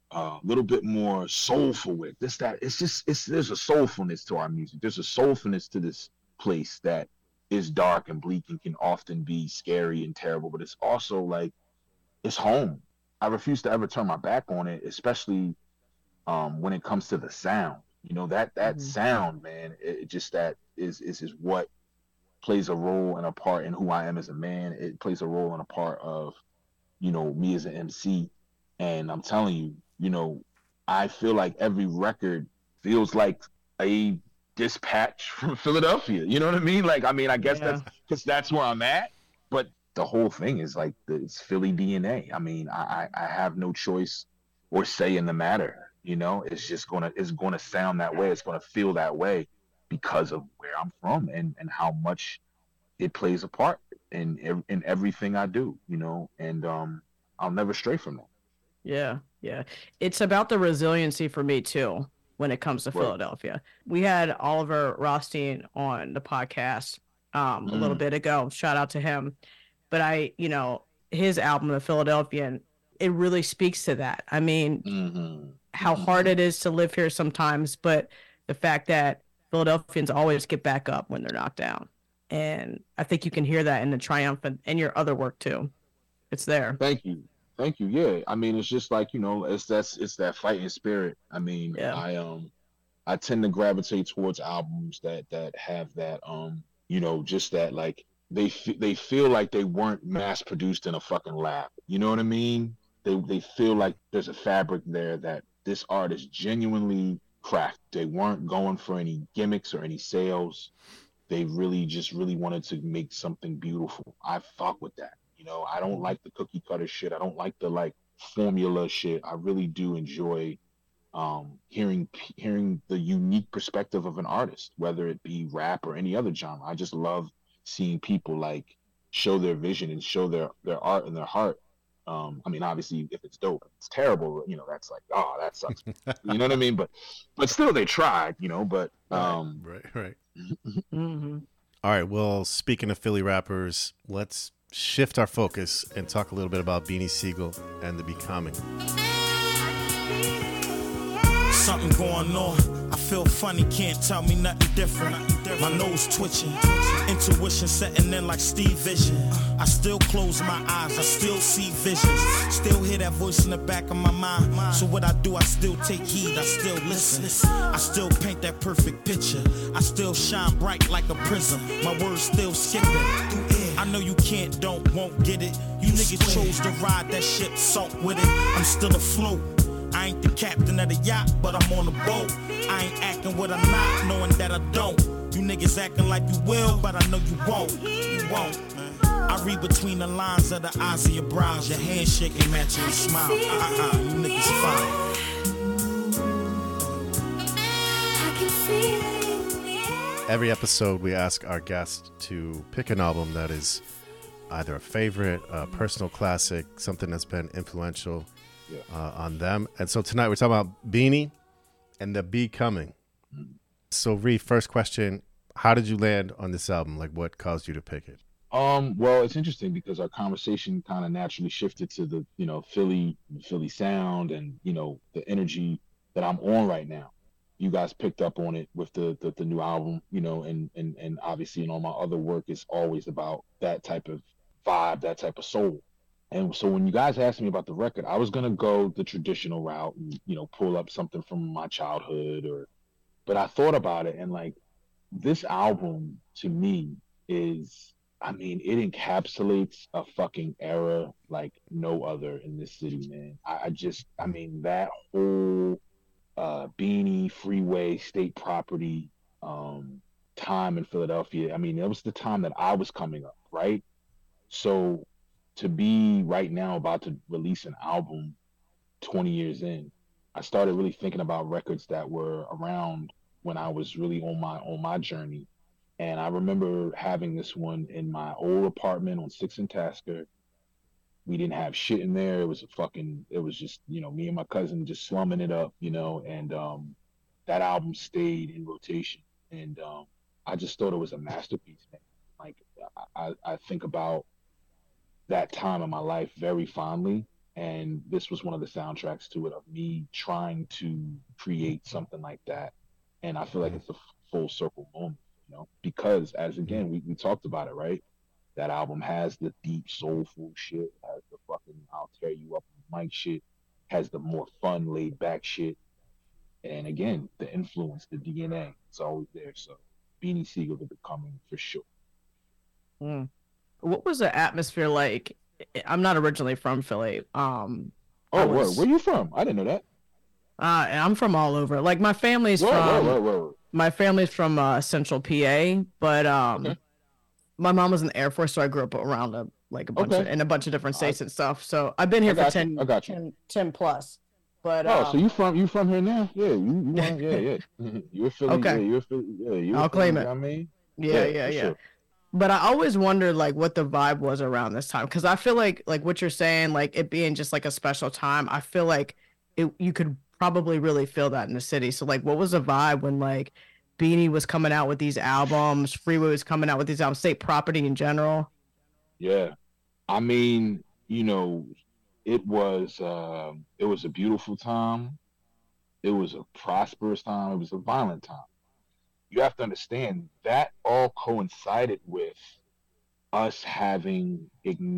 a little bit more soulful with this, that. There's a soulfulness to our music. There's a soulfulness to this place that is dark and bleak and can often be scary and terrible, but it's also like, it's home. I refuse to ever turn my back on it, especially when it comes to the sound. You know, that sound, man, it just, that is what plays a role and a part in who I am as a man. It plays a role and a part of, you know, me as an MC. And I'm telling you, you know, I feel like every record feels like a dispatch from Philadelphia. You know what I mean? Like, I mean, I guess that's because that's where I'm at. But the whole thing is like, it's Philly DNA. I mean, I have no choice or say in the matter. You know, it's gonna sound that way. It's gonna feel that way because of where I'm from and how much it plays a part in everything I do. You know, and I'll never stray from that. Yeah. It's about the resiliency for me too when it comes to Philadelphia. We had Oliver Rothstein on the podcast a little bit ago. Shout out to him. But his album, The Philadelphian, it really speaks to that. I mean, how hard it is to live here sometimes, but the fact that Philadelphians always get back up when they're knocked down. And I think you can hear that in the Triumphant and your other work too. It's there. Thank you. Yeah. I mean, it's just like, you know, it's that fighting spirit. I mean, I tend to gravitate towards albums that have that, you know, just that, like, they feel like they weren't mass produced in a fucking lab. You know what I mean? They feel like there's a fabric there that this artist genuinely cracked. They weren't going for any gimmicks or any sales. They really wanted to make something beautiful. I fuck with that. You know, I don't like the cookie cutter shit. I don't like the like formula shit. I really do enjoy hearing the unique perspective of an artist, whether it be rap or any other genre. I just love seeing people like show their vision and show their art and their heart. I mean, obviously, if it's dope, if it's terrible, you know, that's like, oh, that sucks. You know what I mean? But still, they tried, you know. But right. All right. Well, speaking of Philly rappers, let's shift our focus and talk a little bit about Beanie Sigel and The Becoming. Something going on. I feel funny, can't tell me nothing different. My nose twitching, intuition setting in like Steve Vision. I still close my eyes, I still see visions. Still hear that voice in the back of my mind. So what I do, I still take heed, I still listen. I still paint that perfect picture. I still shine bright like a prism. My words still skipping. I know you can't, won't get it. You niggas chose to ride that ship, salt with it. I'm still afloat. I ain't the captain of the yacht, but I'm on the boat. I ain't acting what I'm not, knowing that I don't. You niggas acting like you will, but I know you won't. You won't, man. I read between the lines of the eyes of your brows. Your handshake ain't matching your smile. You niggas fine. Every episode, we ask our guests to pick an album that is either a favorite, a personal classic, something that's been influential on them. And so tonight we're talking about Beanie and The Becoming. So Reef, first question, how did you land on this album? Like, what caused you to pick it? Well, it's interesting because our conversation kind of naturally shifted to the, you know, Philly sound and, you know, the energy that I'm on right now. You guys picked up on it with the new album, you know, and obviously, you know, my other work is always about that type of vibe, that type of soul. And so when you guys asked me about the record, I was going to go the traditional route and, you know, pull up something from my childhood but I thought about it and like this album to me is, I mean, it encapsulates a fucking era like no other in this city, man. I mean, that whole Beanie, Freeway, State Property time in Philadelphia. I mean, it was the time that I was coming up, right? So to be right now about to release an album 20 years in, I started really thinking about records that were around when I was really on my journey. And I remember having this one in my old apartment on 6th and Tasker. We didn't have shit in there. It was just, you know, me and my cousin just slumming it up, you know, and that album stayed in rotation. And I just thought it was a masterpiece, man. Like I think about that time in my life very fondly. And this was one of the soundtracks to it, of me trying to create something like that. And I feel like it's a full circle moment, because as again, we talked about it, right? That album has the deep, soulful shit, has the fucking I'll tear you up on the mic shit, has the more fun, laid back shit. And again, the influence, the DNA, it's always there. So Beanie Sigel to Becoming for sure. What was the atmosphere like? I'm not originally from Philly. Where you from? I didn't know that. I'm from all over. Like my family's my family's from Central PA, but my mom was in the Air Force, so I grew up around a bunch of different states and stuff. So I've been here for 10 plus. But so you from here now? Yeah, you You're Philly. Okay. You're Philly. Yeah, I'll claim it. I mean, yeah. Sure. But I always wondered like what the vibe was around this time, because I feel like what you're saying, like it being just like a special time. I feel like you could probably really feel that in the city. So like, what was the vibe when like Beanie was coming out with these albums, Freeway was coming out with these albums, State Property in general? Yeah, I mean, it was a beautiful time. It was a prosperous time. It was a violent time. You have to understand that all coincided with us having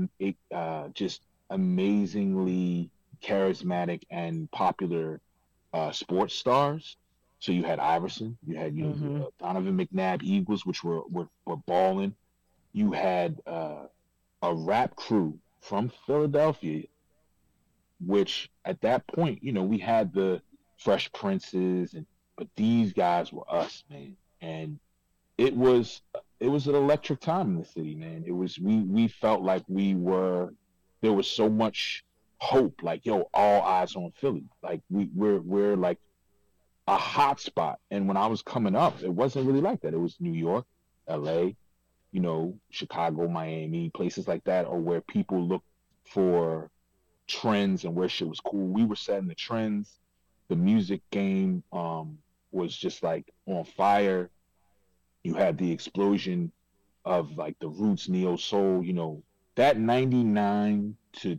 just amazingly charismatic and popular sports stars. So you had Iverson, you had Donovan McNabb Eagles, which were balling. You had a rap crew from Philadelphia, which at that point, we had the Fresh Princes, but these guys were us, man. And it was an electric time in the city, man. It was we felt like there was so much hope, like all eyes on Philly. Like we're like a hot spot. And when I was coming up, it wasn't really like that. It was New York, LA, Chicago, Miami, places like that, or where people look for trends and where shit was cool. We were setting the trends. The music game was just like on fire. You had the explosion of like the roots, neo soul, that 99 to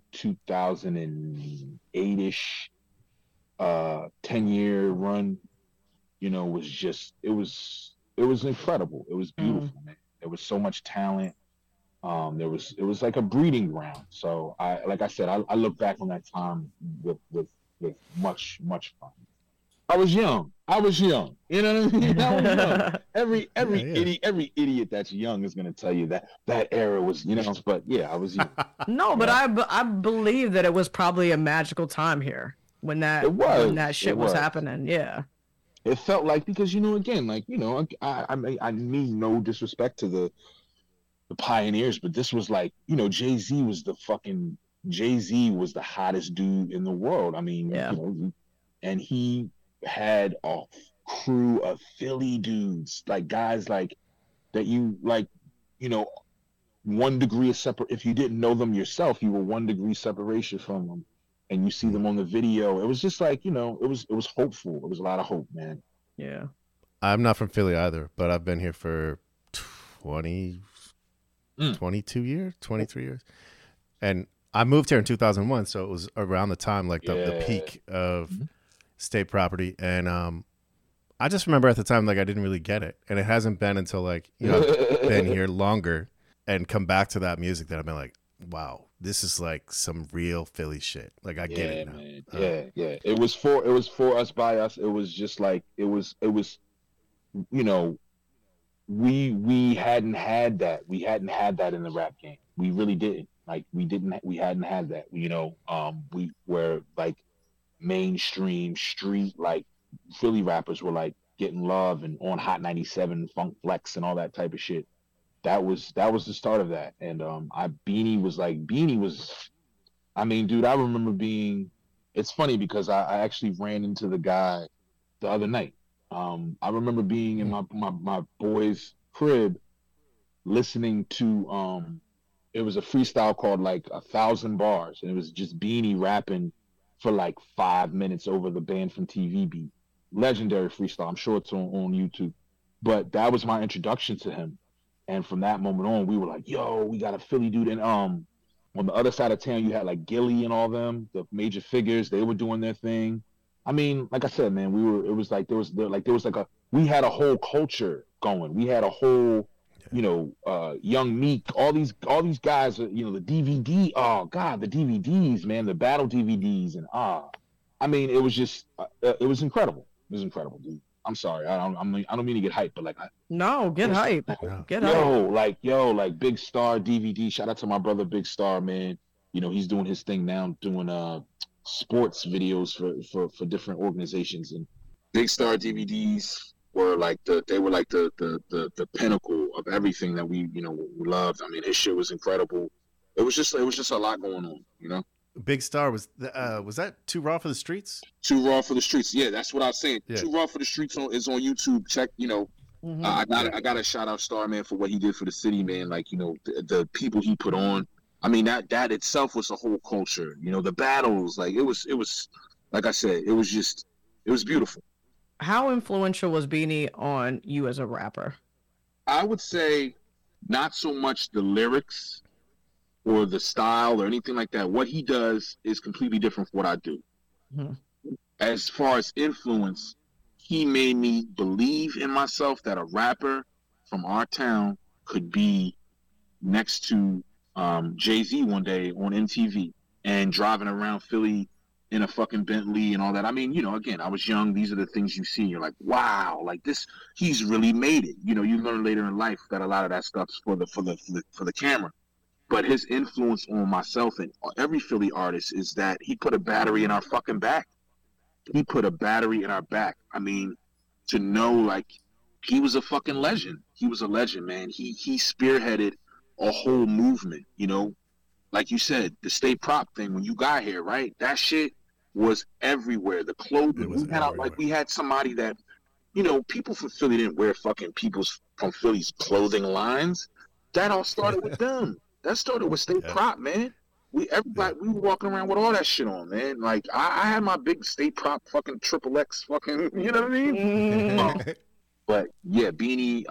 2008-ish 10-year run, was just it was incredible. It was beautiful, man. There was so much talent. It was like a breeding ground. So I look back on that time with much fun. I was young. You know what I mean? I was young. Every idiot that's young is gonna tell you that era was, But yeah, I was young. No, but I believe that it was probably a magical time here when that shit was happening. Yeah. It felt like, because again, like I mean no disrespect to the pioneers, but this was like Jay-Z was the hottest dude in the world. I mean, and he had a crew of Philly dudes, like guys like that 1 degree of separate. If you didn't know them yourself, you were 1 degree separation from them, and you see them on the video. It was just like, it was hopeful. It was a lot of hope, man. Yeah. I'm not from Philly either, but I've been here for 22 years, 23 years. And I moved here in 2001, so it was around the time like the peak of State Property, and I just remember at the time like I didn't really get it, and it hasn't been until like I've been here longer and come back to that music that I've been like, wow, this is like some real Philly shit. Like I get it now. Man. Yeah. It was for us by us. It was just like it was. We hadn't had that. We hadn't had that in the rap game. We really didn't. Like we hadn't had that. We were like mainstream street, like Philly rappers were like getting love and on Hot 97, Funk Flex and all that type of shit. That was the start of that. And Beanie was I mean, dude, I remember being, it's funny because I actually ran into the guy the other night. I remember being in my boy's crib listening to it was a freestyle called like 1,000 Bars, and it was just Beanie rapping for like 5 minutes over the Band from TV beat. Legendary freestyle. I'm sure it's on YouTube. But that was my introduction to him. And from that moment on, we were like, yo, we got a Philly dude. And On the other side of town, you had like Gilly and all them, the major figures. They were doing their thing. I mean, like I said, man, we had a whole culture going. We had a whole, Young Meek, all these guys, the DVD. Oh God, the DVDs, man, the battle DVDs, and I mean, it was just, it was incredible. It was incredible, dude. I'm sorry, I don't mean to get hyped, but like, get hype, get hype. Like Big Star DVD. Shout out to my brother Big Star, man. He's doing his thing now, doing sports videos for different organizations, and Big Star DVDs were like the pinnacle of everything that we loved. I mean, his shit was incredible. It was just a lot going on, Big Star was that Too Raw for the Streets? Too Raw for the Streets. Yeah, that's what I was saying. Yeah. Too Raw for the Streets is on YouTube. Check, I got to shout out Star, man, for what he did for the city, man. Like, the people he put on. I mean, that itself was a whole culture. The battles, like it was like I said, it was beautiful. How influential was Beanie on you as a rapper? I would say not so much the lyrics or the style or anything like that. What he does is completely different from what I do. Mm-hmm. As far as influence, he made me believe in myself that a rapper from our town could be next to Jay-Z one day on MTV and driving around Philly in a fucking Bentley and all that. I mean, again, I was young. These are the things you see. You're like, wow, like this, he's really made it. You learn later in life that a lot of that stuff's for the camera. But his influence on myself and every Philly artist is that he put a battery in our fucking back. He put a battery in our back. I mean, to know, like, he was a fucking legend. He was a legend, man. He spearheaded a whole movement, Like you said, the state prop thing, when you got here, right? That shit was everywhere. The clothing. We had somebody that, people from Philly didn't wear fucking people's from Philly's clothing lines. That all started with them. That started with state prop, man. We were walking around with all that shit on, man. Like I had my big state prop fucking XXX fucking, you know what I mean? But yeah, Beanie,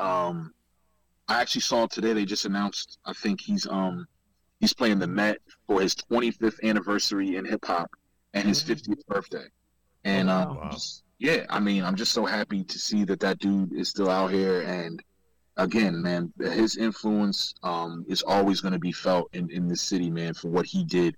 I actually saw today they just announced, I think he's playing the Met for his 25th anniversary in hip hop and his 50th birthday. And wow. I'm just so happy to see that dude is still out here. And again, man, his influence is always going to be felt in this city, man, for what he did.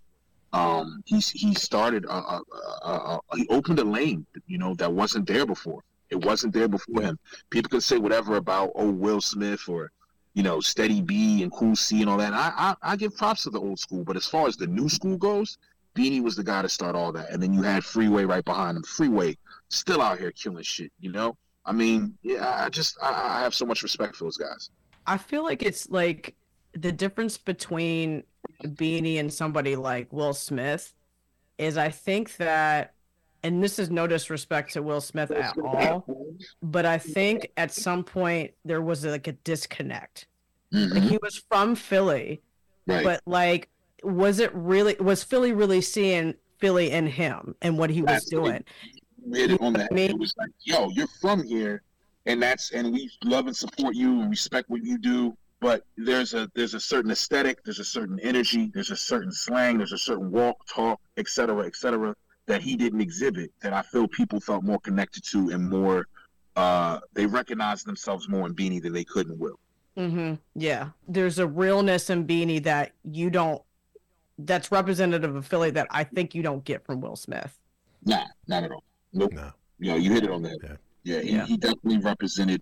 He started he opened a lane, that wasn't there before. It wasn't there before him. People can say whatever about Will Smith or Steady B and Cool C and all that. I give props to the old school, but as far as the new school goes, Beanie was the guy to start all that. And then you had Freeway right behind him. Freeway still out here killing shit, I mean, yeah, I have so much respect for those guys. I feel like it's like the difference between Beanie and somebody like Will Smith is I think that, and this is no disrespect to Will Smith at all, but I think at some point there was like a disconnect. Mm-hmm. Like he was from Philly, right. But like, was Philly really seeing Philly in him and what he was doing? Hit it on that. It was like, yo, you're from here, and we love and support you and respect what you do. But there's a certain aesthetic, there's a certain energy, there's a certain slang, there's a certain walk, talk, et cetera, that he didn't exhibit. That I feel people felt more connected to and more. They recognized themselves more in Beanie than they could in Will. Mm-hmm. Yeah, there's a realness in Beanie that you don't. That's representative of Philly that I think you don't get from Will Smith. Nah, not at all. Nope. No. You hit it on that. Yeah. He definitely represented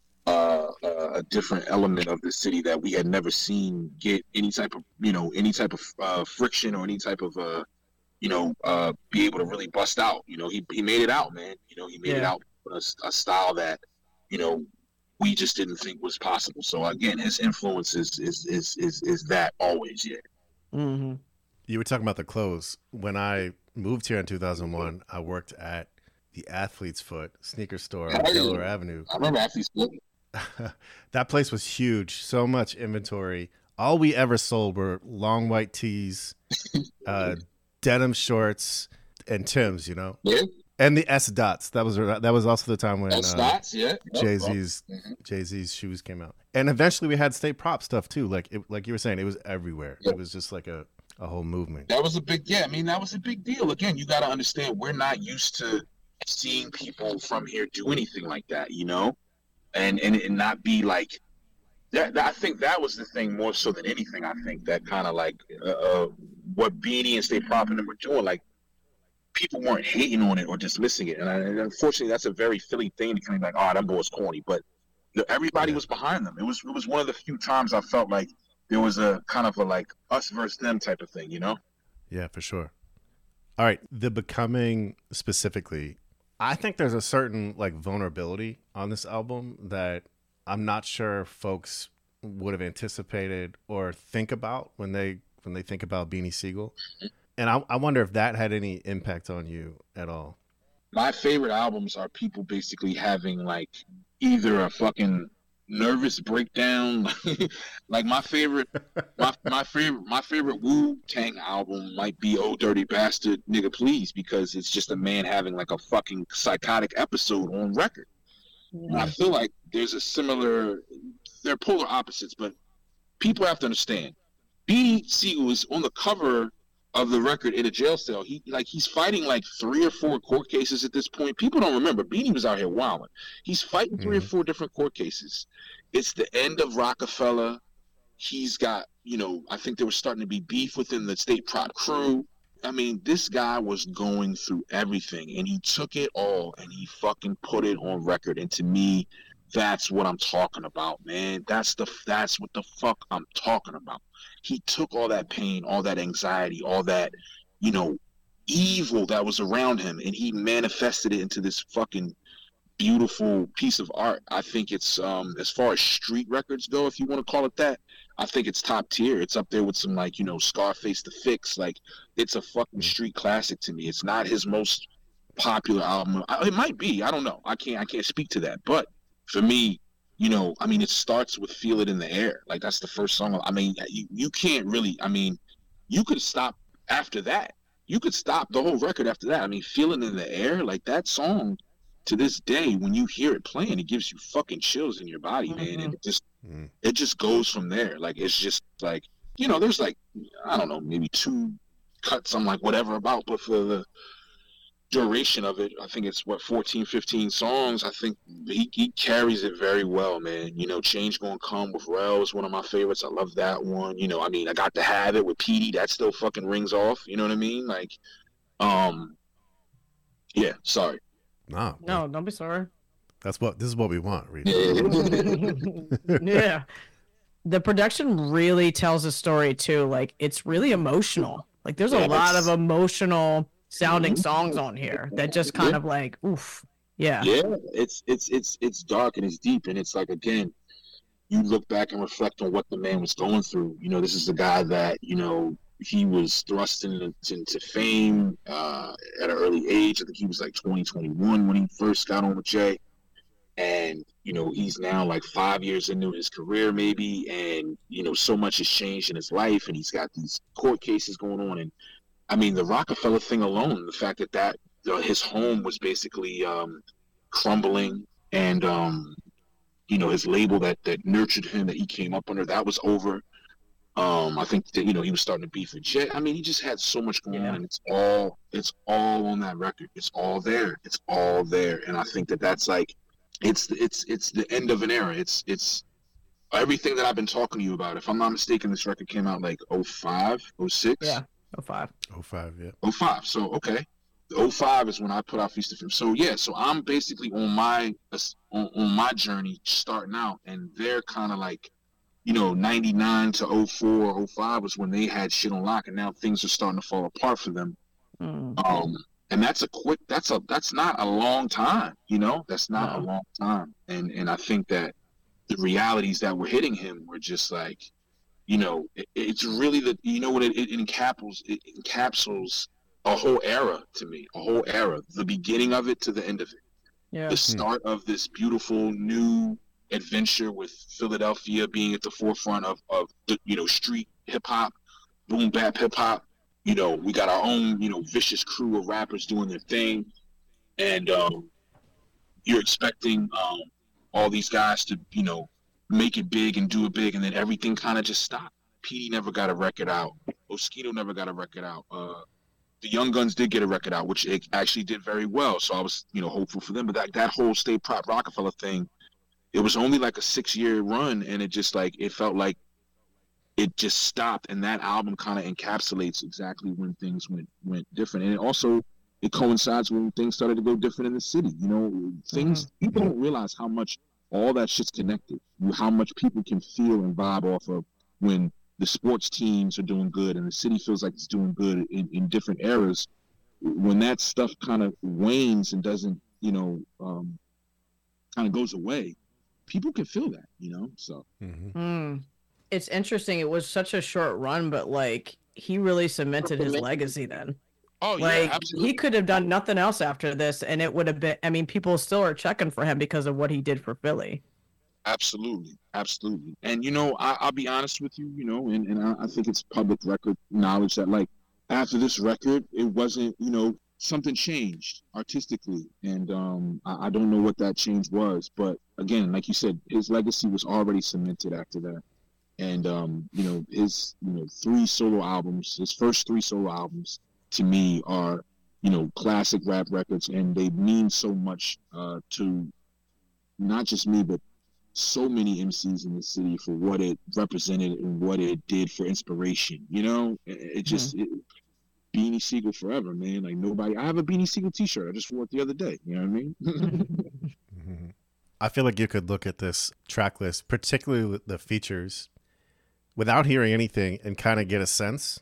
a different element of the city that we had never seen get any type of friction or any type of be able to really bust out. He made it out, man. He made it out with a style that we just didn't think was possible. So again, his influence is that always. Yeah. Mm-hmm. You were talking about the clothes. When I moved here in 2001, I worked at the Athlete's Foot sneaker store on Delaware Avenue. I remember Athlete's Foot. That place was huge. So much inventory. All we ever sold were long white tees, denim shorts, and Timbs. Yeah. And the S dots. That was also the time when S dots. Yeah. Jay-Z's shoes came out. And eventually we had state prop stuff too. Like you were saying, it was everywhere. Yep. It was just like a a whole movement. That was a big deal. Again, you got to understand, we're not used to seeing people from here do anything like that, you know, and not be like that. I think that was the thing more so than anything. I think that kind of like what Beanie and Stay Proper were doing, like people weren't hating on it or dismissing it. And unfortunately, that's a very Philly thing to kind of like, oh, that boy's corny, but everybody was behind them. It was one of the few times I felt like there was a kind of a like us versus them type of thing, you know? Yeah, for sure. All right, the Becoming specifically, I think there's a certain like vulnerability on this album that I'm not sure folks would have anticipated or think about when they think about Beanie Sigel. And I wonder if that had any impact on you at all. My favorite albums are people basically having like either a fucking nervous breakdown. Like my favorite Wu-Tang album might be "Oh Dirty Bastard, Nigga Please," because it's just a man having like a fucking psychotic episode on record. And I feel like there's a similar, they're polar opposites, but people have to understand. Beanie Sigel is on the cover of the record in a jail cell. He's fighting like 3 or 4 court cases at this point. People don't remember Beanie was out here wilding. He's fighting 3 or 4 different court cases. It's the end of Rockefeller. He's got, you know, I think there was starting to be beef within the State Prop crew. I mean, this guy was going through everything, and he took it all and he fucking put it on record. And to me, that's what I'm talking about, man. That's what the fuck I'm talking about. He took all that pain, all that anxiety, all that, you know, evil that was around him, and he manifested it into this fucking beautiful piece of art. I think it's, as far as street records go, if you want to call it that, I think it's top tier. It's up there with some, like, you know, Scarface The Fix. Like, it's a fucking street classic to me. It's not his most popular album. It might be. I don't know. I can't speak to that. But for me, you know, I mean, it starts with Feel It in the Air. Like, that's the first song. I mean, you can't really, I mean, you could stop after that. You could stop the whole record after that. I mean, Feel It in the Air, like that song, to this day, when you hear it playing, it gives you fucking chills in your body, man. And it just goes from there. Like, it's just like, you know, there's like, I don't know, maybe 2 cuts I'm like whatever about, but for the duration of it, I think it's 14, 15 songs. I think he carries it very well, man. You know, Change Gonna Come with Rel is one of my favorites. I love that one. You know, I mean, I Got to Have It with Petey. That still fucking rings off. You know what I mean? Like, yeah, sorry. No, don't be sorry. This is what we want, Reed. Yeah. The production really tells a story too. Like, it's really emotional. Like, there's a lot of emotional sounding songs on here that just kind of like, oof. Yeah. It's dark and it's deep, and it's like, again, you look back and reflect on what the man was going through. You know, this is the guy that, you know, he was thrust into fame at an early age. I think he was like 20, 21 when he first got on with Jay. And, you know, he's now like 5 years into his career maybe. And, you know, so much has changed in his life. And he's got these court cases going on. And, I mean, the Rockefeller thing alone, the fact that his home was basically crumbling. And, you know, his label that nurtured him, that he came up under, that was over. I think that, you know, he was starting to beef with Jay. I mean, he just had so much going on, and it's all on that record. It's all there. And I think that's like, it's the end of an era. It's everything that I've been talking to you about. If I'm not mistaken, this record came out like 05, 06. Yeah, 05. 05, yeah. 05. So okay, 05 is when I put out Feast of Film. So yeah, so I'm basically on my journey starting out, and they're kind of like, you know, 99 to 04, 05 was when they had shit on lock, and now things are starting to fall apart for them. And that's not a long time, you know, that's not a long time. And I think that the realities that were hitting him were just like, you know, it's really you know what, it encapsulates a whole era to me, the beginning of it to the end of it. Yeah. The start of this beautiful new adventure with Philadelphia being at the forefront of the, you know, street hip hop, boom bap hip hop. You know, we got our own, you know, vicious crew of rappers doing their thing, and you're expecting all these guys to, you know, make it big and do it big, and then everything kind of just stopped. Petey never got a record out. Oskino never got a record out. The Young Guns did get a record out, which it actually did very well. So I was, hopeful for them. But that whole State Prop Rockefeller thing, it was only like a 6-year run, and it just it felt like it just stopped. And that album kind of encapsulates exactly when things went different. And it coincides when things started to go different in the city. People don't realize how much all that shit's connected. How much people can feel and vibe off of when the sports teams are doing good and the city feels like it's doing good in different eras. When that stuff kind of wanes and doesn't, kind of goes away, people can feel that, so. It's interesting. It was such a short run, but he really cemented his legacy then. Oh, yeah, absolutely. He could have done nothing else after this, and it would have been, people still are checking for him because of what he did for Philly. Absolutely. And, I'll be honest with you, and I think it's public record knowledge that, after this record, it wasn't, something changed artistically. And I don't know what that change was. But, again, like you said, his legacy was already cemented after that. And, his, 3 solo albums, his first 3 solo albums, to me are, classic rap records. And they mean so much to not just me, but so many MCs in the city for what it represented and what it did for inspiration. It just Beanie Siegel forever, man. I have a Beanie Siegel t-shirt. I just wore it the other day. You know what I mean? I feel like you could look at this track list, particularly the features, without hearing anything and kind of get a sense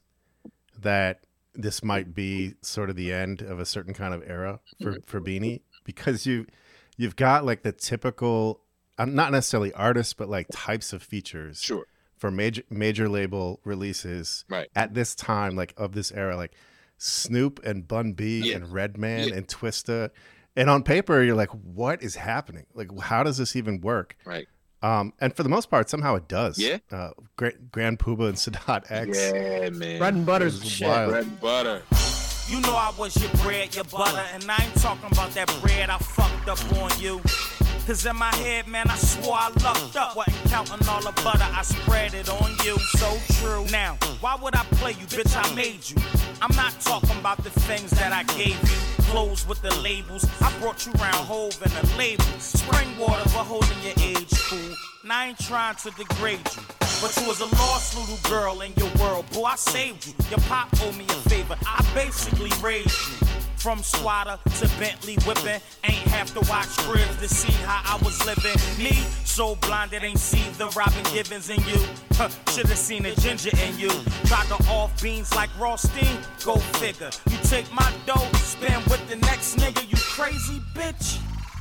that this might be sort of the end of a certain kind of era for Beanie, because you've got the typical, not necessarily artists, but types of features. Sure. For major label releases at this time, of this era, Snoop and Bun B and Redman and Twista. And on paper, you're like, what is happening? How does this even work? Right. And for the most part, somehow it does. Yeah. Grand Poobah and Sadat X. Yeah, man. Bread and butter's shit. Wild. Bread and butter. You know I was your bread, your butter, and I ain't talking about that bread I fucked up on you. Cause in my head, man, I swore I lucked up. Wasn't counting all the butter, I spread it on you. So true. Now, why would I play you, bitch? I made you. I'm not talking about the things that I gave you. Clothes with the labels. I brought you round Hove and the label. Spring water for holding your age, fool. And I ain't trying to degrade you. But you was a lost little girl in your world. Boy, I saved you. Your pop owed me a favor. I basically raised you. From squatter to Bentley whipping, ain't have to watch cribs to see how I was living. Me, so blind it ain't see the Robin Givens in you. Should've seen a ginger in you. Tried to off beans like Rothstein, go figure. You take my dough, spend with the next nigga, you crazy bitch.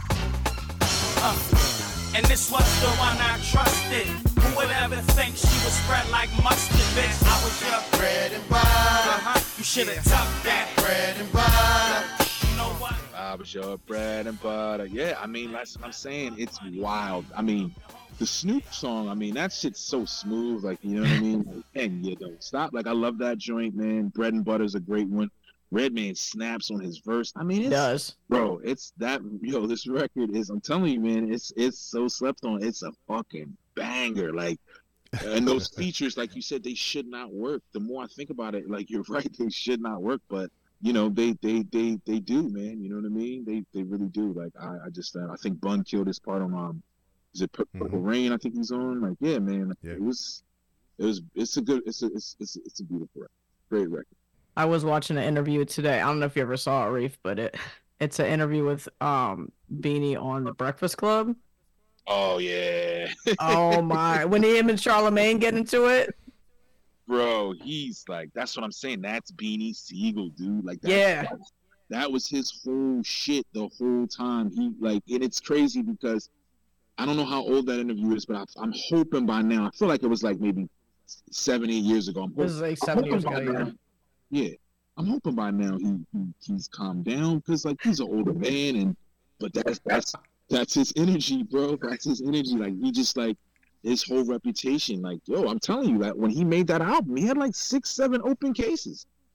And this was the one I trusted. Who would ever think she was spread like mustard, bitch? I was your bread and butter. You should've tucked that bread and butter. You know what? I was your bread and butter. Yeah, I mean, that's what I'm saying. It's wild. I mean, the Snoop song, I mean, that shit's so smooth. You know what I mean? And you don't stop. I love that joint, man. Bread and butter's a great one. Redman snaps on his verse. I mean, it does, bro. It's that, this record is, I'm telling you, man, it's so slept on. It's a fucking banger. And those features, like you said, they should not work. The more I think about it, you're right, they should not work, but they do, man. You know what I mean? They really do. I think Bun killed his part on is it Purple Rain? I think he's on. Yeah, man. Yeah. It's a beautiful record. Great record. I was watching an interview today. I don't know if you ever saw it, Reef, but it's an interview with Beanie on The Breakfast Club. Oh, yeah. Oh, my. When him and Charlamagne get into it. Bro, he's that's what I'm saying. That's Beanie Siegel, dude. That was his whole shit the whole time. He, and it's crazy because I don't know how old that interview is, but I'm hoping by now. I feel like it was maybe 7, 8 years ago. This is 7 years ago, yeah. Yeah, I'm hoping by now he's calmed down because he's an older man, but that's his energy, bro. That's his energy. He just his whole reputation. I'm telling you that when he made that album, he had 6, 7 open cases.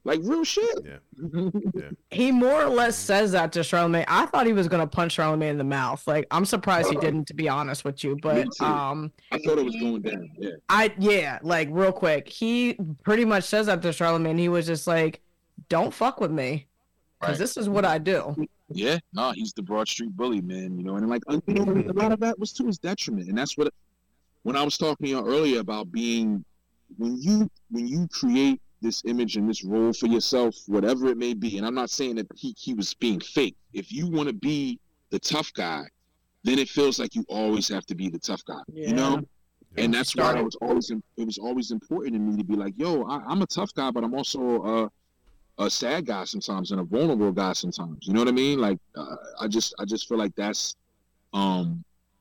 Like real shit. Yeah. He more or less says that to Charlemagne. I thought he was gonna punch Charlemagne in the mouth. Like, I'm surprised he didn't, to be honest with you. But I thought it was going down. Yeah. Like real quick, he pretty much says that to Charlemagne. He was just like, "Don't fuck with me, because this is what I do." Yeah, no, he's the Broad Street bully, man. You know, and like a lot of that was to his detriment, and that's what. When I was talking to you earlier about being, when you create this image and this role for yourself, whatever it may be, and I'm not saying that he was being fake. If you want to be the tough guy, then it feels like you always have to be the tough guy, you know? And that's why it was always important to me to be like, yo, I'm a tough guy, but I'm also a sad guy sometimes and a vulnerable guy sometimes. You know what I mean? Like, I just feel like that's how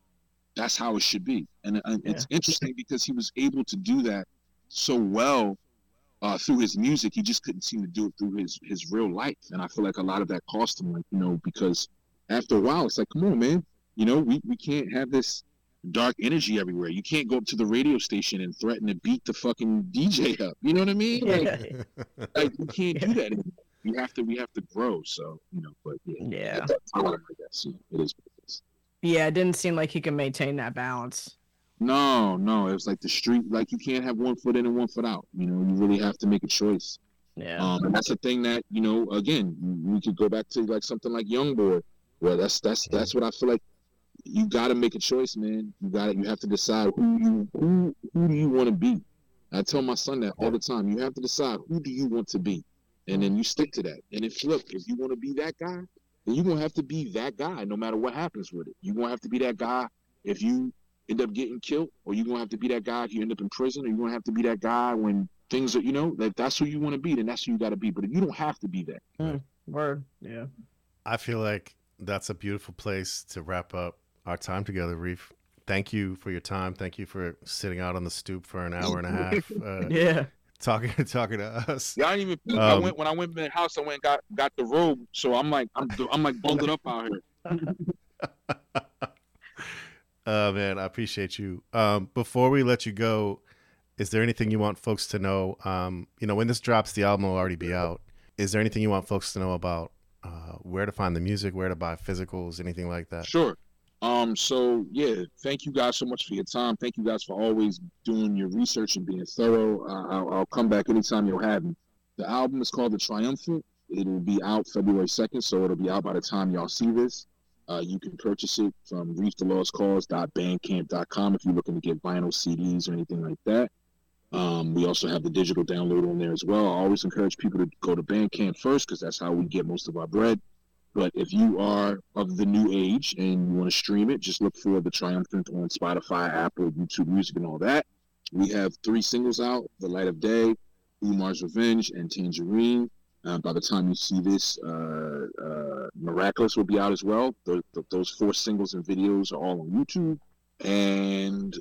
it should be. And it's interesting because he was able to do that so well through his music. He just couldn't seem to do it through his real life. And I feel like a lot of that cost him, like, you know, because after a while, it's like, come on, man, you know, we can't have this dark energy everywhere. You can't go up to the radio station and threaten to beat the fucking DJ up. You know what I mean? Like you can't do that anymore. We have to grow. So, you know, but at that time, I guess, you know, it is what it is. Yeah, it didn't seem like he could maintain that balance. No, it was like the street. Like you can't have one foot in and one foot out. You know, you really have to make a choice. Yeah. And that's the thing that, you know, again, we could go back to like something like YoungBoy. Well, that's what I feel like. You got to make a choice, man. You have to decide who do you want to be. I tell my son that all the time. You have to decide who do you want to be, and then you stick to that. And if you want to be that guy, then you're gonna have to be that guy, no matter what happens with it. You're gonna have to be that guy if you end up getting killed, or you're gonna have to be that guy if you end up in prison, or you're gonna have to be that guy when things are, you know, like that's who you want to be. Then that's who you got to be. But you don't have to be that. Word. Yeah. I feel like that's a beautiful place to wrap up our time together, Reef. Thank you for your time. Thank you for sitting out on the stoop for an hour and a half. Talking to us. Yeah, I didn't even. When I went in the house, I went and got the robe. So I'm like bundled up out here. Man, I appreciate you. Before we let you go, is there anything you want folks to know? You know, when this drops, the album will already be out. Is there anything you want folks to know about where to find the music, where to buy physicals, anything like that? Sure. So yeah, thank you guys so much for your time. Thank you guys for always doing your research and being thorough. I'll come back anytime you'll have me. The album is called The Triumphant. It will be out February 2nd, so it'll be out by the time y'all see this. You can purchase it from reefthelost.bandcamp.com if you're looking to get vinyl CDs or anything like that. We also have the digital download on there as well. I always encourage people to go to Bandcamp first because that's how we get most of our bread. But if you are of the new age and you want to stream it, just look for The Triumphant on Spotify, Apple, YouTube Music, and all that. We have 3 singles out: The Light of Day, Umar's Revenge, and Tangerine. By the time you see this, Miraculous will be out as well. Those 4 singles and videos are all on YouTube. And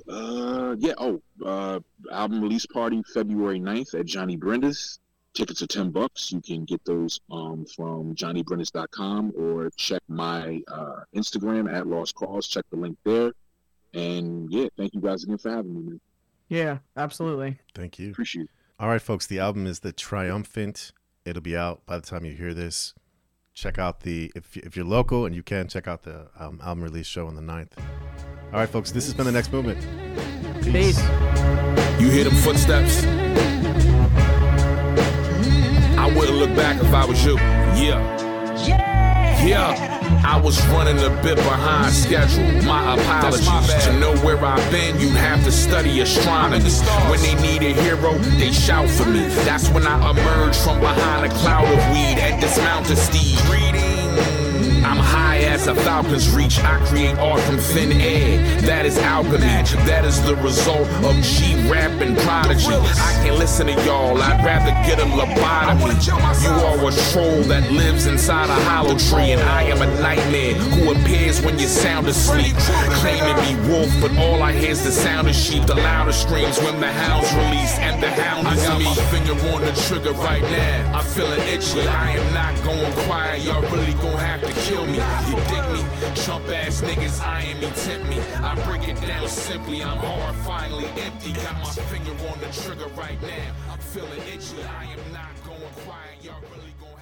album release party February 9th at Johnny Brenda's. Tickets are $10. You can get those from johnnybrendas.com or check my Instagram at Lost Cause. Check the link there. And yeah, thank you guys again for having me, man. Yeah, absolutely. Thank you. Appreciate it. All right, folks, the album is The Triumphant. It'll be out by the time you hear this. Check out if you're local and you can, check out the album release show on the 9th. All right, folks, this has been The Next Movement. Peace. You hear them footsteps? I wouldn't look back if I was you. Yeah. I was running a bit behind schedule. My apologies. To know where I've been, you'd have to study astronomy. When they need a hero, they shout for me. That's when I emerge from behind a cloud of weed and dismount a steed. I'm high as a falcon's reach. I create art from thin air. That is alchemy. That is the result of G-rap and prodigy. I can't listen to y'all. I'd rather get a lobotomy. You are a troll that lives inside a hollow tree, and I am a nightmare who appears when you're sound asleep. Claiming me wolf, but all I hear is the sound of sheep. The louder screams when the hound's released, and the hound is me. I got my finger on the trigger right now. I'm feeling itchy. I am not going quiet. Y'all really gonna have to kill kill me. You dig me? Trump ass niggas eyeing me, tempt me. I break it down simply, I'm horrifyingly empty. Got my finger on the trigger right now, I'm feeling itchy. I am not going quiet, y'all really gonna